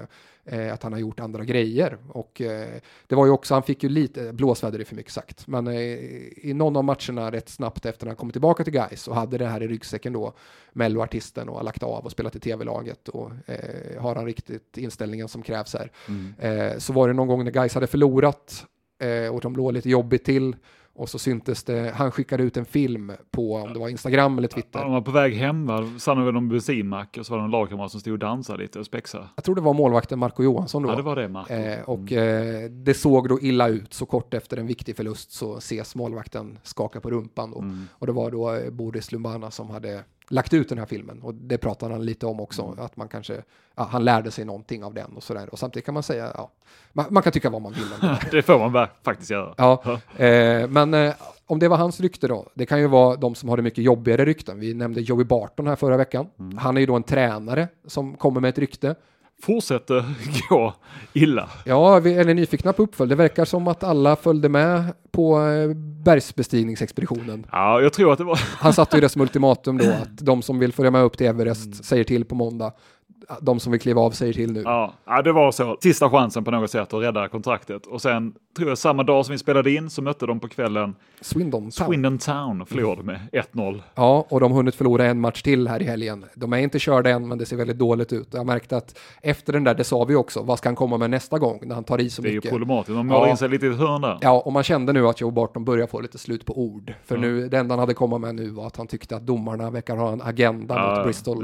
att han har gjort andra grejer, och det var ju också, han fick ju lite blåsväder, är för mycket sagt, men i någon av matcherna rätt snabbt efter han kom tillbaka till Gais och hade det här i ryggsäcken då, Mello-artisten, och har lagt av och spelat i TV-laget, och har han riktigt inställningen som krävs här. Så var det någon gång när Gais hade förlorat och de låg lite jobbigt till, och så syntes det, han skickade ut en film på, om det var Instagram eller Twitter. Han var på väg hem, stannade vid någon bensinmack, och så var det en lagkamrat som stod och dansade lite och spexade. Jag tror det var målvakten Marco Johansson då. Ja, det var det, Marco. Och det såg då illa ut, så kort efter en viktig förlust så ses målvakten skaka på rumpan då. Och det var då Boris Lumbana som hade lagt ut den här filmen, och det pratade han lite om också, att man kanske, han lärde sig någonting av den och sådär, och samtidigt kan man säga, man kan tycka vad man vill om det. Det får man faktiskt göra. Men om det var hans rykte då, det kan ju vara de som har det mycket jobbigare rykten. Vi nämnde Joey Barton här förra veckan. Han är ju då en tränare som kommer med ett rykte. Fortsätter gå illa. Ja, vi är nyfikna på uppföljd. Det verkar som att alla följde med på bergsbestigningsexpeditionen. Ja, jag tror att det var... Han satte ju det som ultimatum då, att de som vill följa med upp till Everest säger till på måndag. De som vill kliva av säger till nu. Ja, det var så. Sista chansen på något sätt att rädda kontraktet. Och sen, tror jag, samma dag som vi spelade in så mötte de på kvällen Swindon Town och förlorade med 1-0. Ja, och de har hunnit förlora en match till här i helgen. De är inte körda än, men det ser väldigt dåligt ut. Jag märkte att efter den där, det sa vi också, vad ska han komma med nästa gång när han tar i så mycket? Det är ju problematiskt, de målar in sig lite i ett hörn där. Ja, och man kände nu att Joe Barton börjar få lite slut på ord. För nu, det enda han hade kommit med nu var att han tyckte att domarna verkar ha en agenda mot Bristol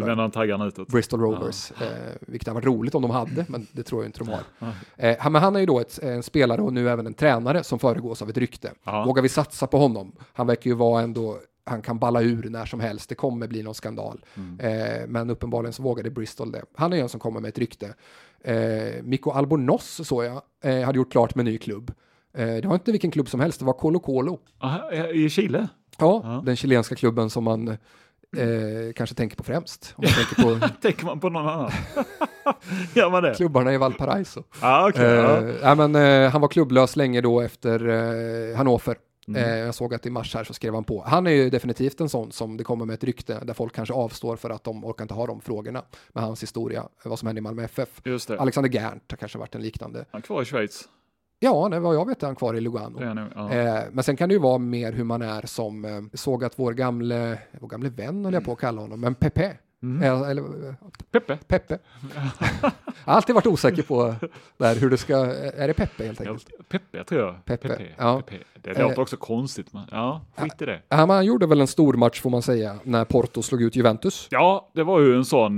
Rovers. Vilket har varit roligt om de hade, men det tror jag inte de har. Men han är ju då en spelare och nu även en tränare som föregås av ett rykte. Vågar vi satsa på honom? Han verkar ju vara ändå han kan balla ur när som helst. Det kommer bli någon skandal. Men uppenbarligen så vågade Bristol det. Han är en som kommer med ett rykte. Mikko Albornoz såg jag hade gjort klart med ny klubb. Det var inte vilken klubb som helst, det var Colo Colo. Aha, i Chile? Ja, den chilenska klubben som man kanske tänker på främst. Om man tänker på tänker man på någon annan? Gör man det? Klubbarna i Valparaiso. Men, han var klubblös länge då efter Hannover. Jag såg att i mars här så skrev han på. Han är ju definitivt en sån som det kommer med ett rykte där folk kanske avstår för att de orkar inte ha de frågorna med hans historia, vad som hände i Malmö FF. Just det. Alexander Gerndt har kanske varit en liknande. Han kvar i Schweiz. Ja, det var jag vet är han kvar i Lugano. Ja. Men sen kan det ju vara mer hur man är som såg att vår gamle vän höll jag på att kalla honom, men Pepe. Peppe. Jag har alltid varit osäker på där hur det ska, är det Peppe helt enkelt? Ja, Peppe tror jag. Peppe. Ja. Peppe. Det låter också konstigt, men skit i det. Han gjorde väl en stor match får man säga när Porto slog ut Juventus. Ja, det var ju en sån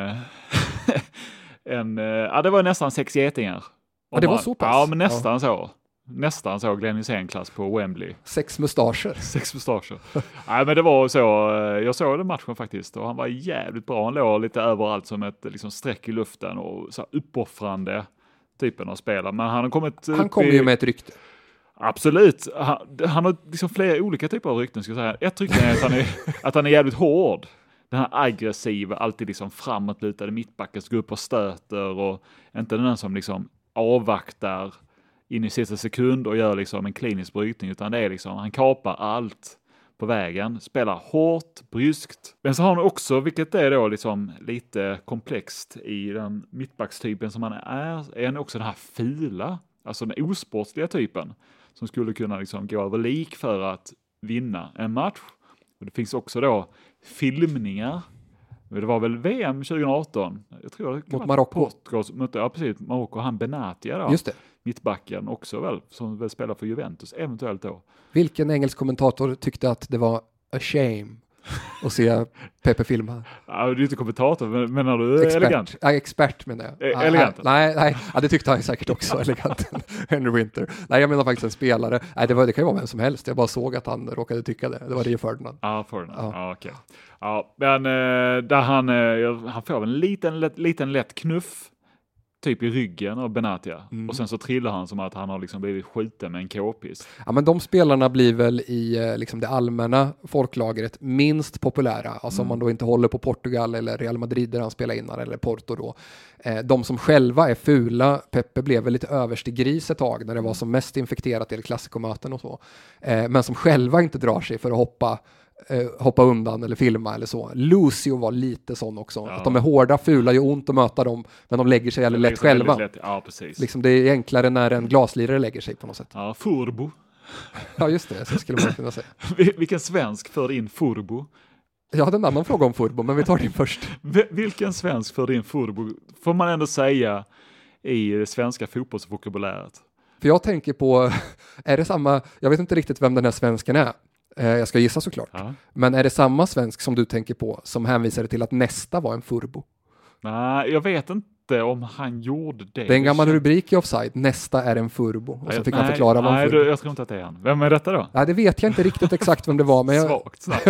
det var nästan 6 getingar. Ja, det var så pass? Ja, men nästan så. Nästan så Glenn Hysén-klass på Wembley. 6 mustascher. 6 mustascher. Nej, men det var så. Jag såg den matchen faktiskt och han var jävligt bra. Han låg lite överallt som ett liksom streck i luften och så uppoffrande typen av spelare. Men han har kommit Han kommer ju med ett rykte. Absolut. Han har liksom flera olika typer av rykten ska jag säga. Ett rykte är att han är jävligt hård. Den här aggressiva, alltid liksom framåtlutade mittbacken som går upp och stöter och inte den som liksom avvaktar in i sista sekund och gör liksom en klinisk brytning, utan det är liksom, han kapar allt på vägen, spelar hårt, bryskt. Men så har han också, vilket är då liksom lite komplext i den mittbackstypen som han är han också den här fula, alltså den osportsliga typen som skulle kunna liksom gå över lik för att vinna en match. Och det finns också då filmningar. Det var väl VM 2018. Jag tror det mot Marocko. Ja, precis. Marocko, han Benatia då. Just det. Mittbacken också väl, som väl spelar för Juventus eventuellt då. Vilken engelsk kommentator tyckte att det var a shame att se Pepe filma? Ja, du är inte kommentator, men menar du elegant? Ja, expert menar jag. Elegant? Nej, det tyckte han säkert också, elegant. Henry Winter. Nej, jag menar faktiskt en spelare. Nej, det kan ju vara vem som helst. Jag bara såg att han råkade tycka det. Det var Rio Ferdinand. Ja, Ferdinand. Ja, okej. Ja, men där han får en liten lätt knuff typ i ryggen av Benatia. Och sen så trillar han som att han har liksom blivit skjuten med en k-pist. Ja, men de spelarna blir väl i liksom det allmänna folklagret minst populära. Alltså om man då inte håller på Portugal eller Real Madrid där han spelar innan eller Porto då. De som själva är fula, Peppe blev väl lite överst i gris ett tag när det var som mest infekterat i El Clasico-möten och så. Men som själva inte drar sig för att hoppa undan eller filma eller så. Lucio var lite sån också. Ja. Att de är hårda, fula, gör ont att möta dem, men de lägger sig eller lätt själva. Ja, precis. Liksom det är enklare när en glaslirare lägger sig på något sätt. Ja, Furbo. Ja, just det. Så skulle man kunna säga. Vilken svensk förde in Furbo? Jag hade en annan fråga om Furbo, men vi tar din först. Vilken svensk förde in Furbo? Får man ändå säga i det svenska fotbollsvokabuläret? För jag tänker på, är det samma, jag vet inte riktigt vem den här svensken är. Jag ska gissa såklart. Ja. Men är det samma svensk som du tänker på som hänvisade till att nästa var en Furbo? Nej, jag vet inte om han gjorde det. Det är en gammal rubrik i Offside. Nästa är en Furbo. Och så fick han förklara vad en Furbo. Jag tror inte att det är han. Vem är detta då? Nej, det vet jag inte riktigt exakt vem det var. Men Svagt, snabbt.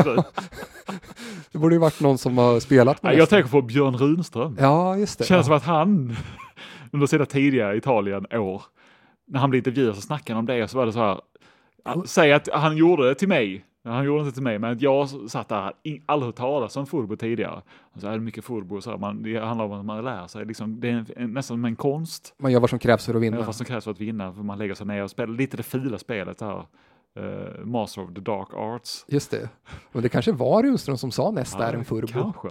Det borde ju varit någon som har spelat med jag tänker på Björn Runström. Ja, just det. Känns som att han under sina tidiga Italien år, när han blev intervjuad så snackade han om det och så var det så här. Säg att han gjorde det till mig. Han gjorde inte till mig, men jag satt där aldrig hört talas om Furbo tidigare. Och så är det mycket Furbo, så det handlar om att man lär sig. Liksom, det är nästan som en konst. Man gör vad som krävs för att vinna. Vad som krävs för att vinna, för man lägger sig ner och spelar lite det fula spelet här. Master of the Dark Arts. Just det. Men det kanske var Runström som sa nästa är en Furbo. Kanske.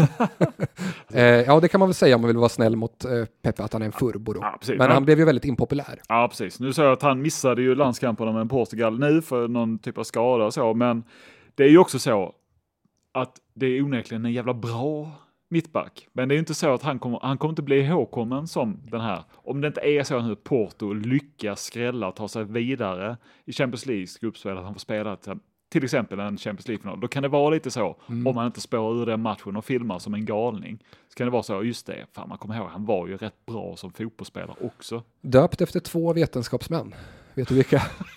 Ja, det kan man väl säga om man vill vara snäll mot Peppe att han är en Furbo då. Ja, men han blev ju väldigt impopulär. Ja, precis. Nu sa jag att han missade ju landskamperna med Portugal nu för någon typ av skada och så, men det är ju också så att det är onekligen en jävla bra mittback. Men det är ju inte så att han kommer inte bli ihågkommen som den här. Om det inte är så att Porto lyckas skrälla och ta sig vidare i Champions Leagues gruppspel, att han får spela till exempel en Champions League-final. Då kan det vara lite så, om man inte spår ur den matchen och filmar som en galning, så kan det vara så, just det, fan man kommer ihåg, han var ju rätt bra som fotbollsspelare också. Döpt efter 2 vetenskapsmän. Vet du vilka?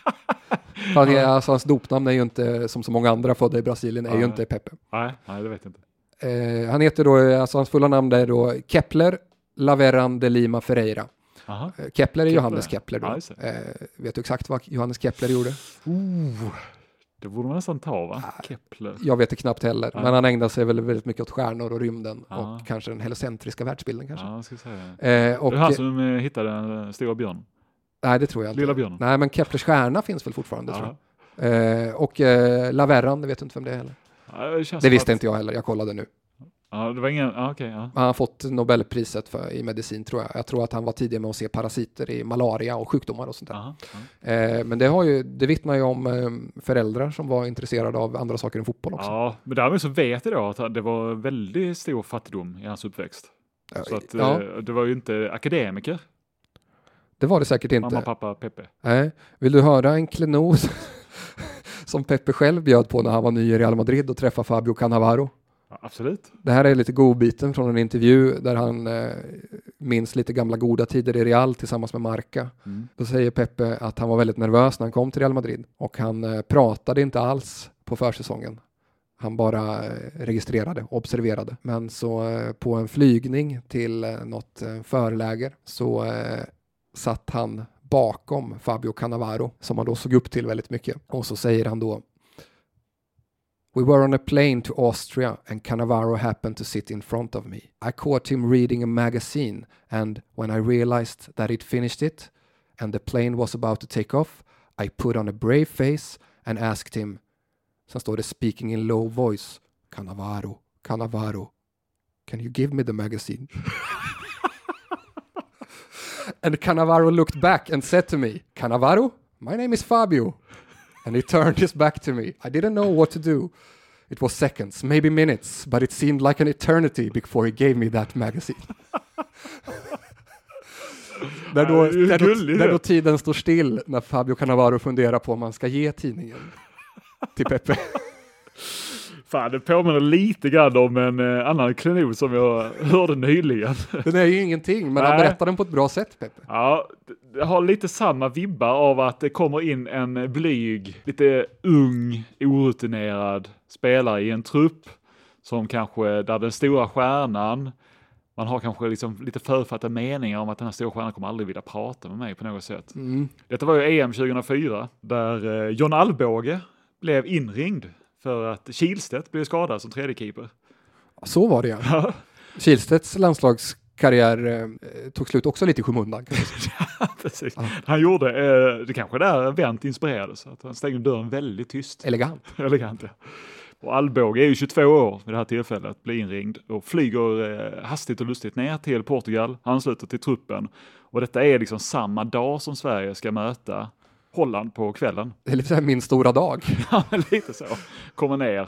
Hans dopnamn är ju inte, som så många andra födda i Brasilien, är ju inte Pepe. Nej, det vet jag inte. Han heter då, alltså hans fulla namn är då Kepler Laveran de Lima Ferreira. Kepler är Johannes Kepler då. Vet du exakt vad Johannes Kepler gjorde? Det borde man nästan ta, va? Kepler. Jag vet det knappt heller, men han ägnar sig väl väldigt mycket åt stjärnor och rymden och kanske den heliocentriska världsbilden kanske. Ja, jag ska säga. Och det är han som hittade den stora björn. Nej, det tror jag inte. Lilla björn. Nej, men Keplers stjärna finns väl fortfarande, tror jag. Och Laveran, det vet inte vem det är heller. Det visste inte jag heller, jag kollade nu. Ja, det var ingen, okej. Han har fått Nobelpriset i medicin, tror jag. Jag tror att han var tidig med att se parasiter i malaria och sjukdomar och sånt där. Men det vittnar ju om föräldrar som var intresserade av andra saker än fotboll också. Ja, men därmed så vet jag då att det var väldigt stor fattigdom i hans uppväxt. Så att det var ju inte akademiker. Det var det säkert inte. Mamma, pappa, Pepe. Nej. Vill du höra en klenod som Pepe själv bjöd på när han var ny i Real Madrid och träffade Fabio Cannavaro? Ja, absolut. Det här är lite godbiten från en intervju där han minns lite gamla goda tider i Real tillsammans med Marca. Då säger Pepe att han var väldigt nervös när han kom till Real Madrid och han pratade inte alls på försäsongen. Han bara registrerade, observerade. Men så på en flygning till något förläger så satt han bakom Fabio Cannavaro som han då såg upp till väldigt mycket. Och så säger han då: "We were on a plane to Austria and Cannavaro happened to sit in front of me. I caught him reading a magazine and when I realized that he'd finished it and the plane was about to take off, I put on a brave face and asked him," sen står det speaking in low voice, "Cannavaro, can you give me the magazine?" And Cannavaro looked back and said to me, "Cannavaro, my name is Fabio." And he turned his back to me. I didn't know what to do. It was seconds, maybe minutes, but it seemed like an eternity before he gave me that magazine. där då tiden står still när Fabio Cannavaro funderar på om man ska ge tidningen till Pepe. Fan, det påminner lite grann om en annan klenod som jag hörde nyligen. Den är ju ingenting, men han berättar den på ett bra sätt, Pepe. Ja, det har lite samma vibbar av att det kommer in en blyg, lite ung, orutinerad spelare i en trupp som kanske, där den stora stjärnan, man har kanske liksom lite författade meningar om att den här stora stjärnan kommer aldrig vilja prata med mig på något sätt. Detta var ju EM 2004 där John Alvbåge blev inringd för att Kihlstedt blev skadad som tredje keeper. Så var det, ja. Kihlstedts landslagskarriär tog slut också lite i skymundan. Ja, precis. Ja. Han gjorde, det kanske där Wendt inspirerades, att han stängde dörren väldigt tyst. Elegant, ja. Och Alvbåge är ju 22 år vid det här tillfället, blir inringd och flyger hastigt och lustigt ner till Portugal, ansluter till truppen. Och detta är liksom samma dag som Sverige ska möta Holland på kvällen. Det är lite så här min stora dag. Ja, lite så. Kommer ner.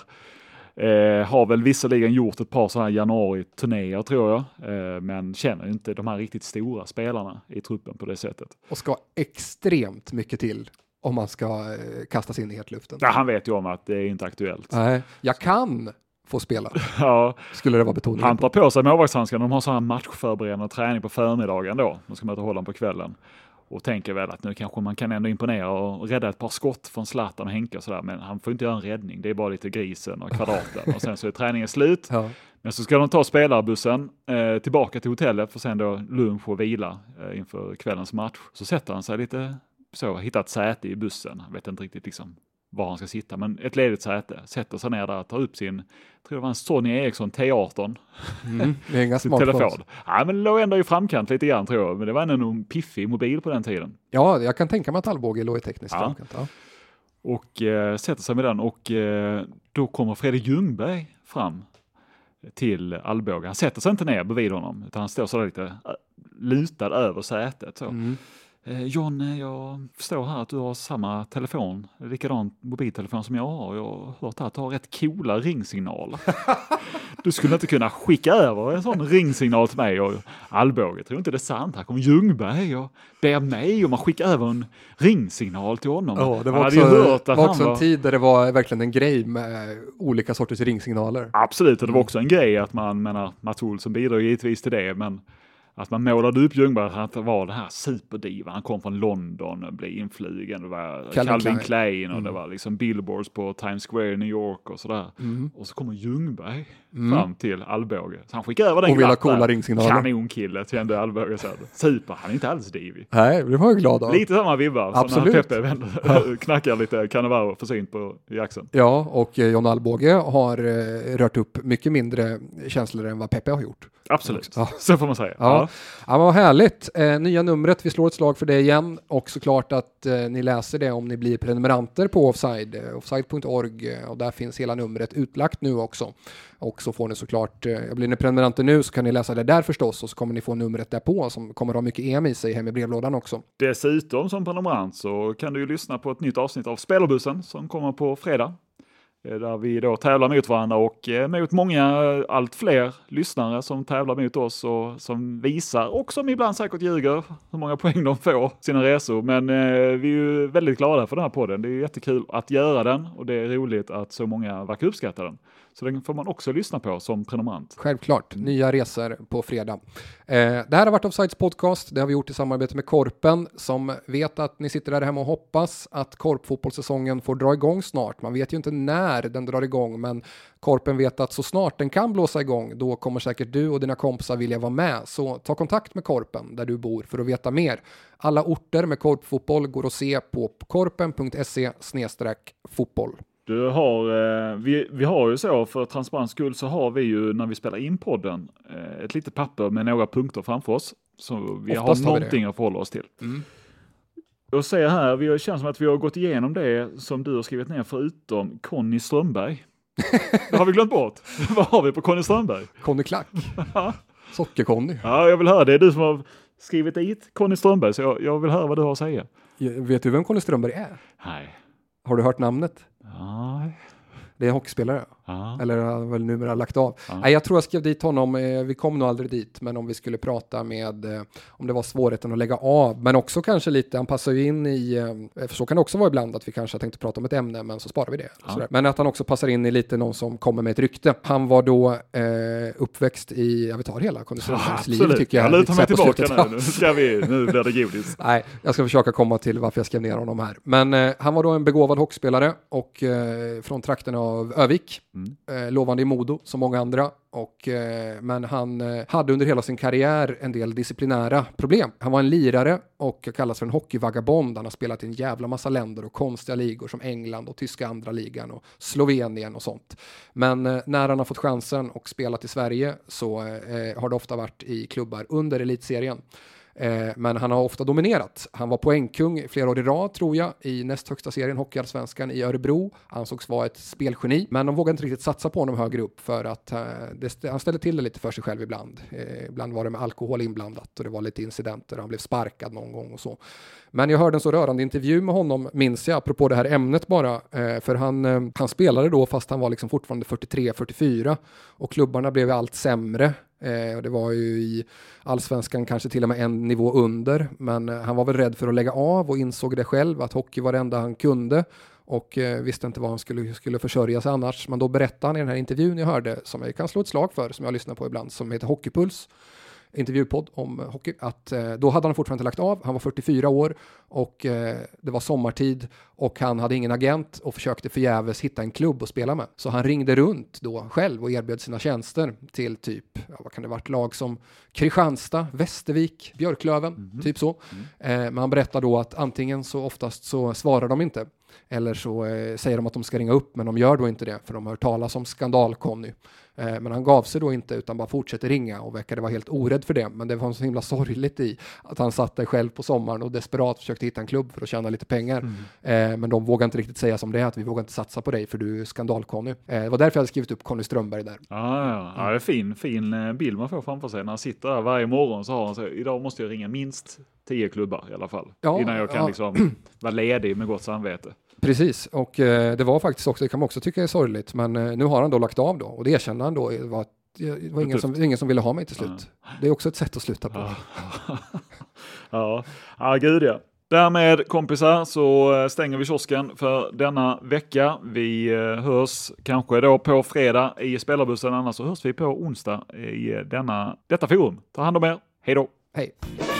Har väl visserligen gjort ett par sådana här januari-turnéer tror jag. Men känner inte de här riktigt stora spelarna i truppen på det sättet. Och ska extremt mycket till om man ska kastas in i hetluften. Ja, han vet ju om att det är inte aktuellt. Nej, jag kan få spela. Ja. Skulle det vara betoningen. Han tar på sig målvaktshandskarna. De har sådana matchförberedande träning på förmiddagen då. De ska möta Holland på kvällen. Och tänker väl att nu kanske man kan ändå imponera och rädda ett par skott från Zlatan och Henke och sådär. Men han får inte göra en räddning. Det är bara lite grisen och kvadraten. Och sen så är träningen slut. Ja. Men så ska de ta spelarbussen tillbaka till hotellet för sen då lunch och vila inför kvällens match. Så sätter han sig lite så, hittat säte i bussen. Han vet inte riktigt liksom var han ska sitta, men ett ledigt säte. Sätter sig ner där, tar upp sin, tror det var en Sony Ericsson T18. Det är inga smartphones. Ja, men låg ändå i framkant lite grann tror jag. Men det var ändå en piffig mobil på den tiden. Ja, jag kan tänka mig att Alvbåge låg i tekniskt framkant. Ja. Och sätter sig med den och då kommer Fredrik Ljungberg fram till Alvbåge. Han sätter sig inte ner bredvid honom, utan han står så lite lutad över sätet. Så. John, jag förstår här att du har samma telefon, likadan mobiltelefon som jag har. Jag har hört att du har rätt coola ringsignaler. Du skulle inte kunna skicka över en sån ringsignal till mig. Och Alvbåge, tror inte det är sant. Här kommer Ljungberg och ber mig om att skicka över en ringsignal till honom. Ja, det var också en tid där det var verkligen en grej med olika sorters ringsignaler. Absolut, och det var också en grej att man menar, Mats Olsson bidrar givetvis till det, men att man målade upp Ljungberg att han var den här superdiva. Han kom från London och blev inflygen. Det var Calvin Klein och det var liksom billboards på Times Square i New York och sådär. Och så kommer Ljungberg fram till Alvbåge. Så han skickar över den glatta kanonkillet till ändå Alvbåge. Super, han är inte alls divig. Nej, det var jag glad av. Lite samma vibbar. Absolut. Som när Peppe knackar lite Cannavaro för sent på Jackson. Ja, och John Alvbåge har rört upp mycket mindre känslor än vad Peppe har gjort. Absolut, så får man säga. Ja, vad härligt. Nya numret, vi slår ett slag för det igen. Och såklart att ni läser det om ni blir prenumeranter på Offside. Offside.org, och där finns hela numret utlagt nu också. Och så får ni såklart, blir ni prenumeranter nu så kan ni läsa det där förstås. Och så kommer ni få numret därpå som kommer att ha mycket EM i sig hem i brevlådan också. Dessutom som prenumerant så kan du ju lyssna på ett nytt avsnitt av Spelarbussen som kommer på fredag. Där vi då tävlar mot varandra och mot många, allt fler lyssnare som tävlar mot oss och som visar och som ibland säkert ljuger hur många poäng de får sina resor. Men vi är ju väldigt glada för den här podden. Det är jättekul att göra den och det är roligt att så många verkar uppskatta den. Så den får man också lyssna på som prenumerant. Självklart, nya resor på fredag. Det här har varit Offsides podcast. Det har vi gjort i samarbete med Korpen som vet att ni sitter där hemma och hoppas att korpfotbollssäsongen får dra igång snart. Man vet ju inte när den drar igång, men Korpen vet att så snart den kan blåsa igång, då kommer säkert du och dina kompisar vilja vara med. Så ta kontakt med Korpen där du bor för att veta mer. Alla orter med korpfotboll går att se på korpen.se/fotboll. Du har, vi har ju så, för transparens skull så har vi ju när vi spelar in podden ett litet papper med några punkter framför oss. Så vi har någonting att förhålla oss till. Och säger här, vi känns som att vi har gått igenom det som du har skrivit ner förutom Conny Strömberg. Det har vi glömt bort. Vad har vi på Conny Strömberg? Conny Klack. Socker-Conny. Ja, jag vill höra. Det är du som har skrivit dit Conny Strömberg, så jag vill höra vad du har att säga. Vet du vem Conny Strömberg är? Nej. Har du hört namnet? Nej. Det är en hockeyspelare. Eller har väl numera lagt av. Nej, jag tror jag skrev dit honom. Vi kom nog aldrig dit. Men om vi skulle prata med om det var svårigheten att lägga av. Men också kanske lite, han passar ju in i, för så kan det också vara ibland att vi kanske har tänkt prata om ett ämne, men så sparar vi det. Men att han också passar in i lite någon som kommer med ett rykte. Han var då uppväxt i, jag vet inte, hela Strömbergs liv tycker jag. Jag lutar mig tillbaka nu blir det godis. Nej, jag ska försöka komma till varför jag skrev ner honom här. Men han var då en begåvad hockeyspelare och från trakten av Övik. Lovande i Modo som många andra men han hade under hela sin karriär en del disciplinära problem. Han var en lirare och kallas för en hockeyvagabond. Han har spelat i en jävla massa länder och konstiga ligor som England och tyska andra ligan och Slovenien och sånt. Men när han har fått chansen och spelat i Sverige så har det ofta varit i klubbar under elitserien. Men han har ofta dominerat. Han var poängkung flera år i rad tror jag i näst högsta serien Hockeyallsvenskan i Örebro. Han ansågs vara ett spelgeni, men de vågade inte riktigt satsa på honom högre upp för att han ställde till det lite för sig själv ibland. Ibland var det med alkohol inblandat och det var lite incidenter och han blev sparkad någon gång och så. Men jag hörde en så rörande intervju med honom, minns jag, apropå det här ämnet bara. För han spelade då fast han var liksom fortfarande 43-44 och klubbarna blev allt sämre. Och det var ju i allsvenskan kanske till och med en nivå under, men han var väl rädd för att lägga av och insåg det själv att hockey var det enda han kunde och visste inte vad han skulle försörja sig annars. Men då berättade han i den här intervjun jag hörde, som jag kan slå ett slag för, som jag lyssnar på ibland, som heter Hockeypuls, intervjupodd om hockey, att då hade han fortfarande lagt av. Han var 44 år och det var sommartid och han hade ingen agent och försökte förgäves hitta en klubb att spela med. Så han ringde runt då själv och erbjöd sina tjänster till typ, vad kan det varit, lag som Kristianstad, Västervik, Björklöven, typ så. Men han berättade då att antingen så oftast så svarar de inte eller så säger de att de ska ringa upp, men de gör då inte det för de hör talas om skandal-Conny. Men han gav sig då inte utan bara fortsätter ringa och verkade vara helt orädd för det. Men det var så himla sorgligt i att han satt där själv på sommaren och desperat försökte hitta en klubb för att tjäna lite pengar. Men de vågade inte riktigt säga som det är, att vi vågar inte satsa på dig för du är skandal-Conny. Det var därför jag hade skrivit upp Conny Strömberg där. Ja, det är fin bild man får framför sig. När han sitter där varje morgon så har han så, idag måste jag ringa minst 10 klubbar i alla fall. Innan jag kan liksom vara ledig med gott samvete. Precis, och det var faktiskt också, det kan man också tycka är sorgligt, men nu har han då lagt av då, och det erkände han då, det var ingen som ville ha mig till slut. Det är också ett sätt att sluta på. Ja, gud ja. Därmed kompisar så stänger vi kiosken för denna vecka. Vi hörs kanske då på fredag i spelarbussen, annars så hörs vi på onsdag i detta forum. Ta hand om er. Hej då! Hej!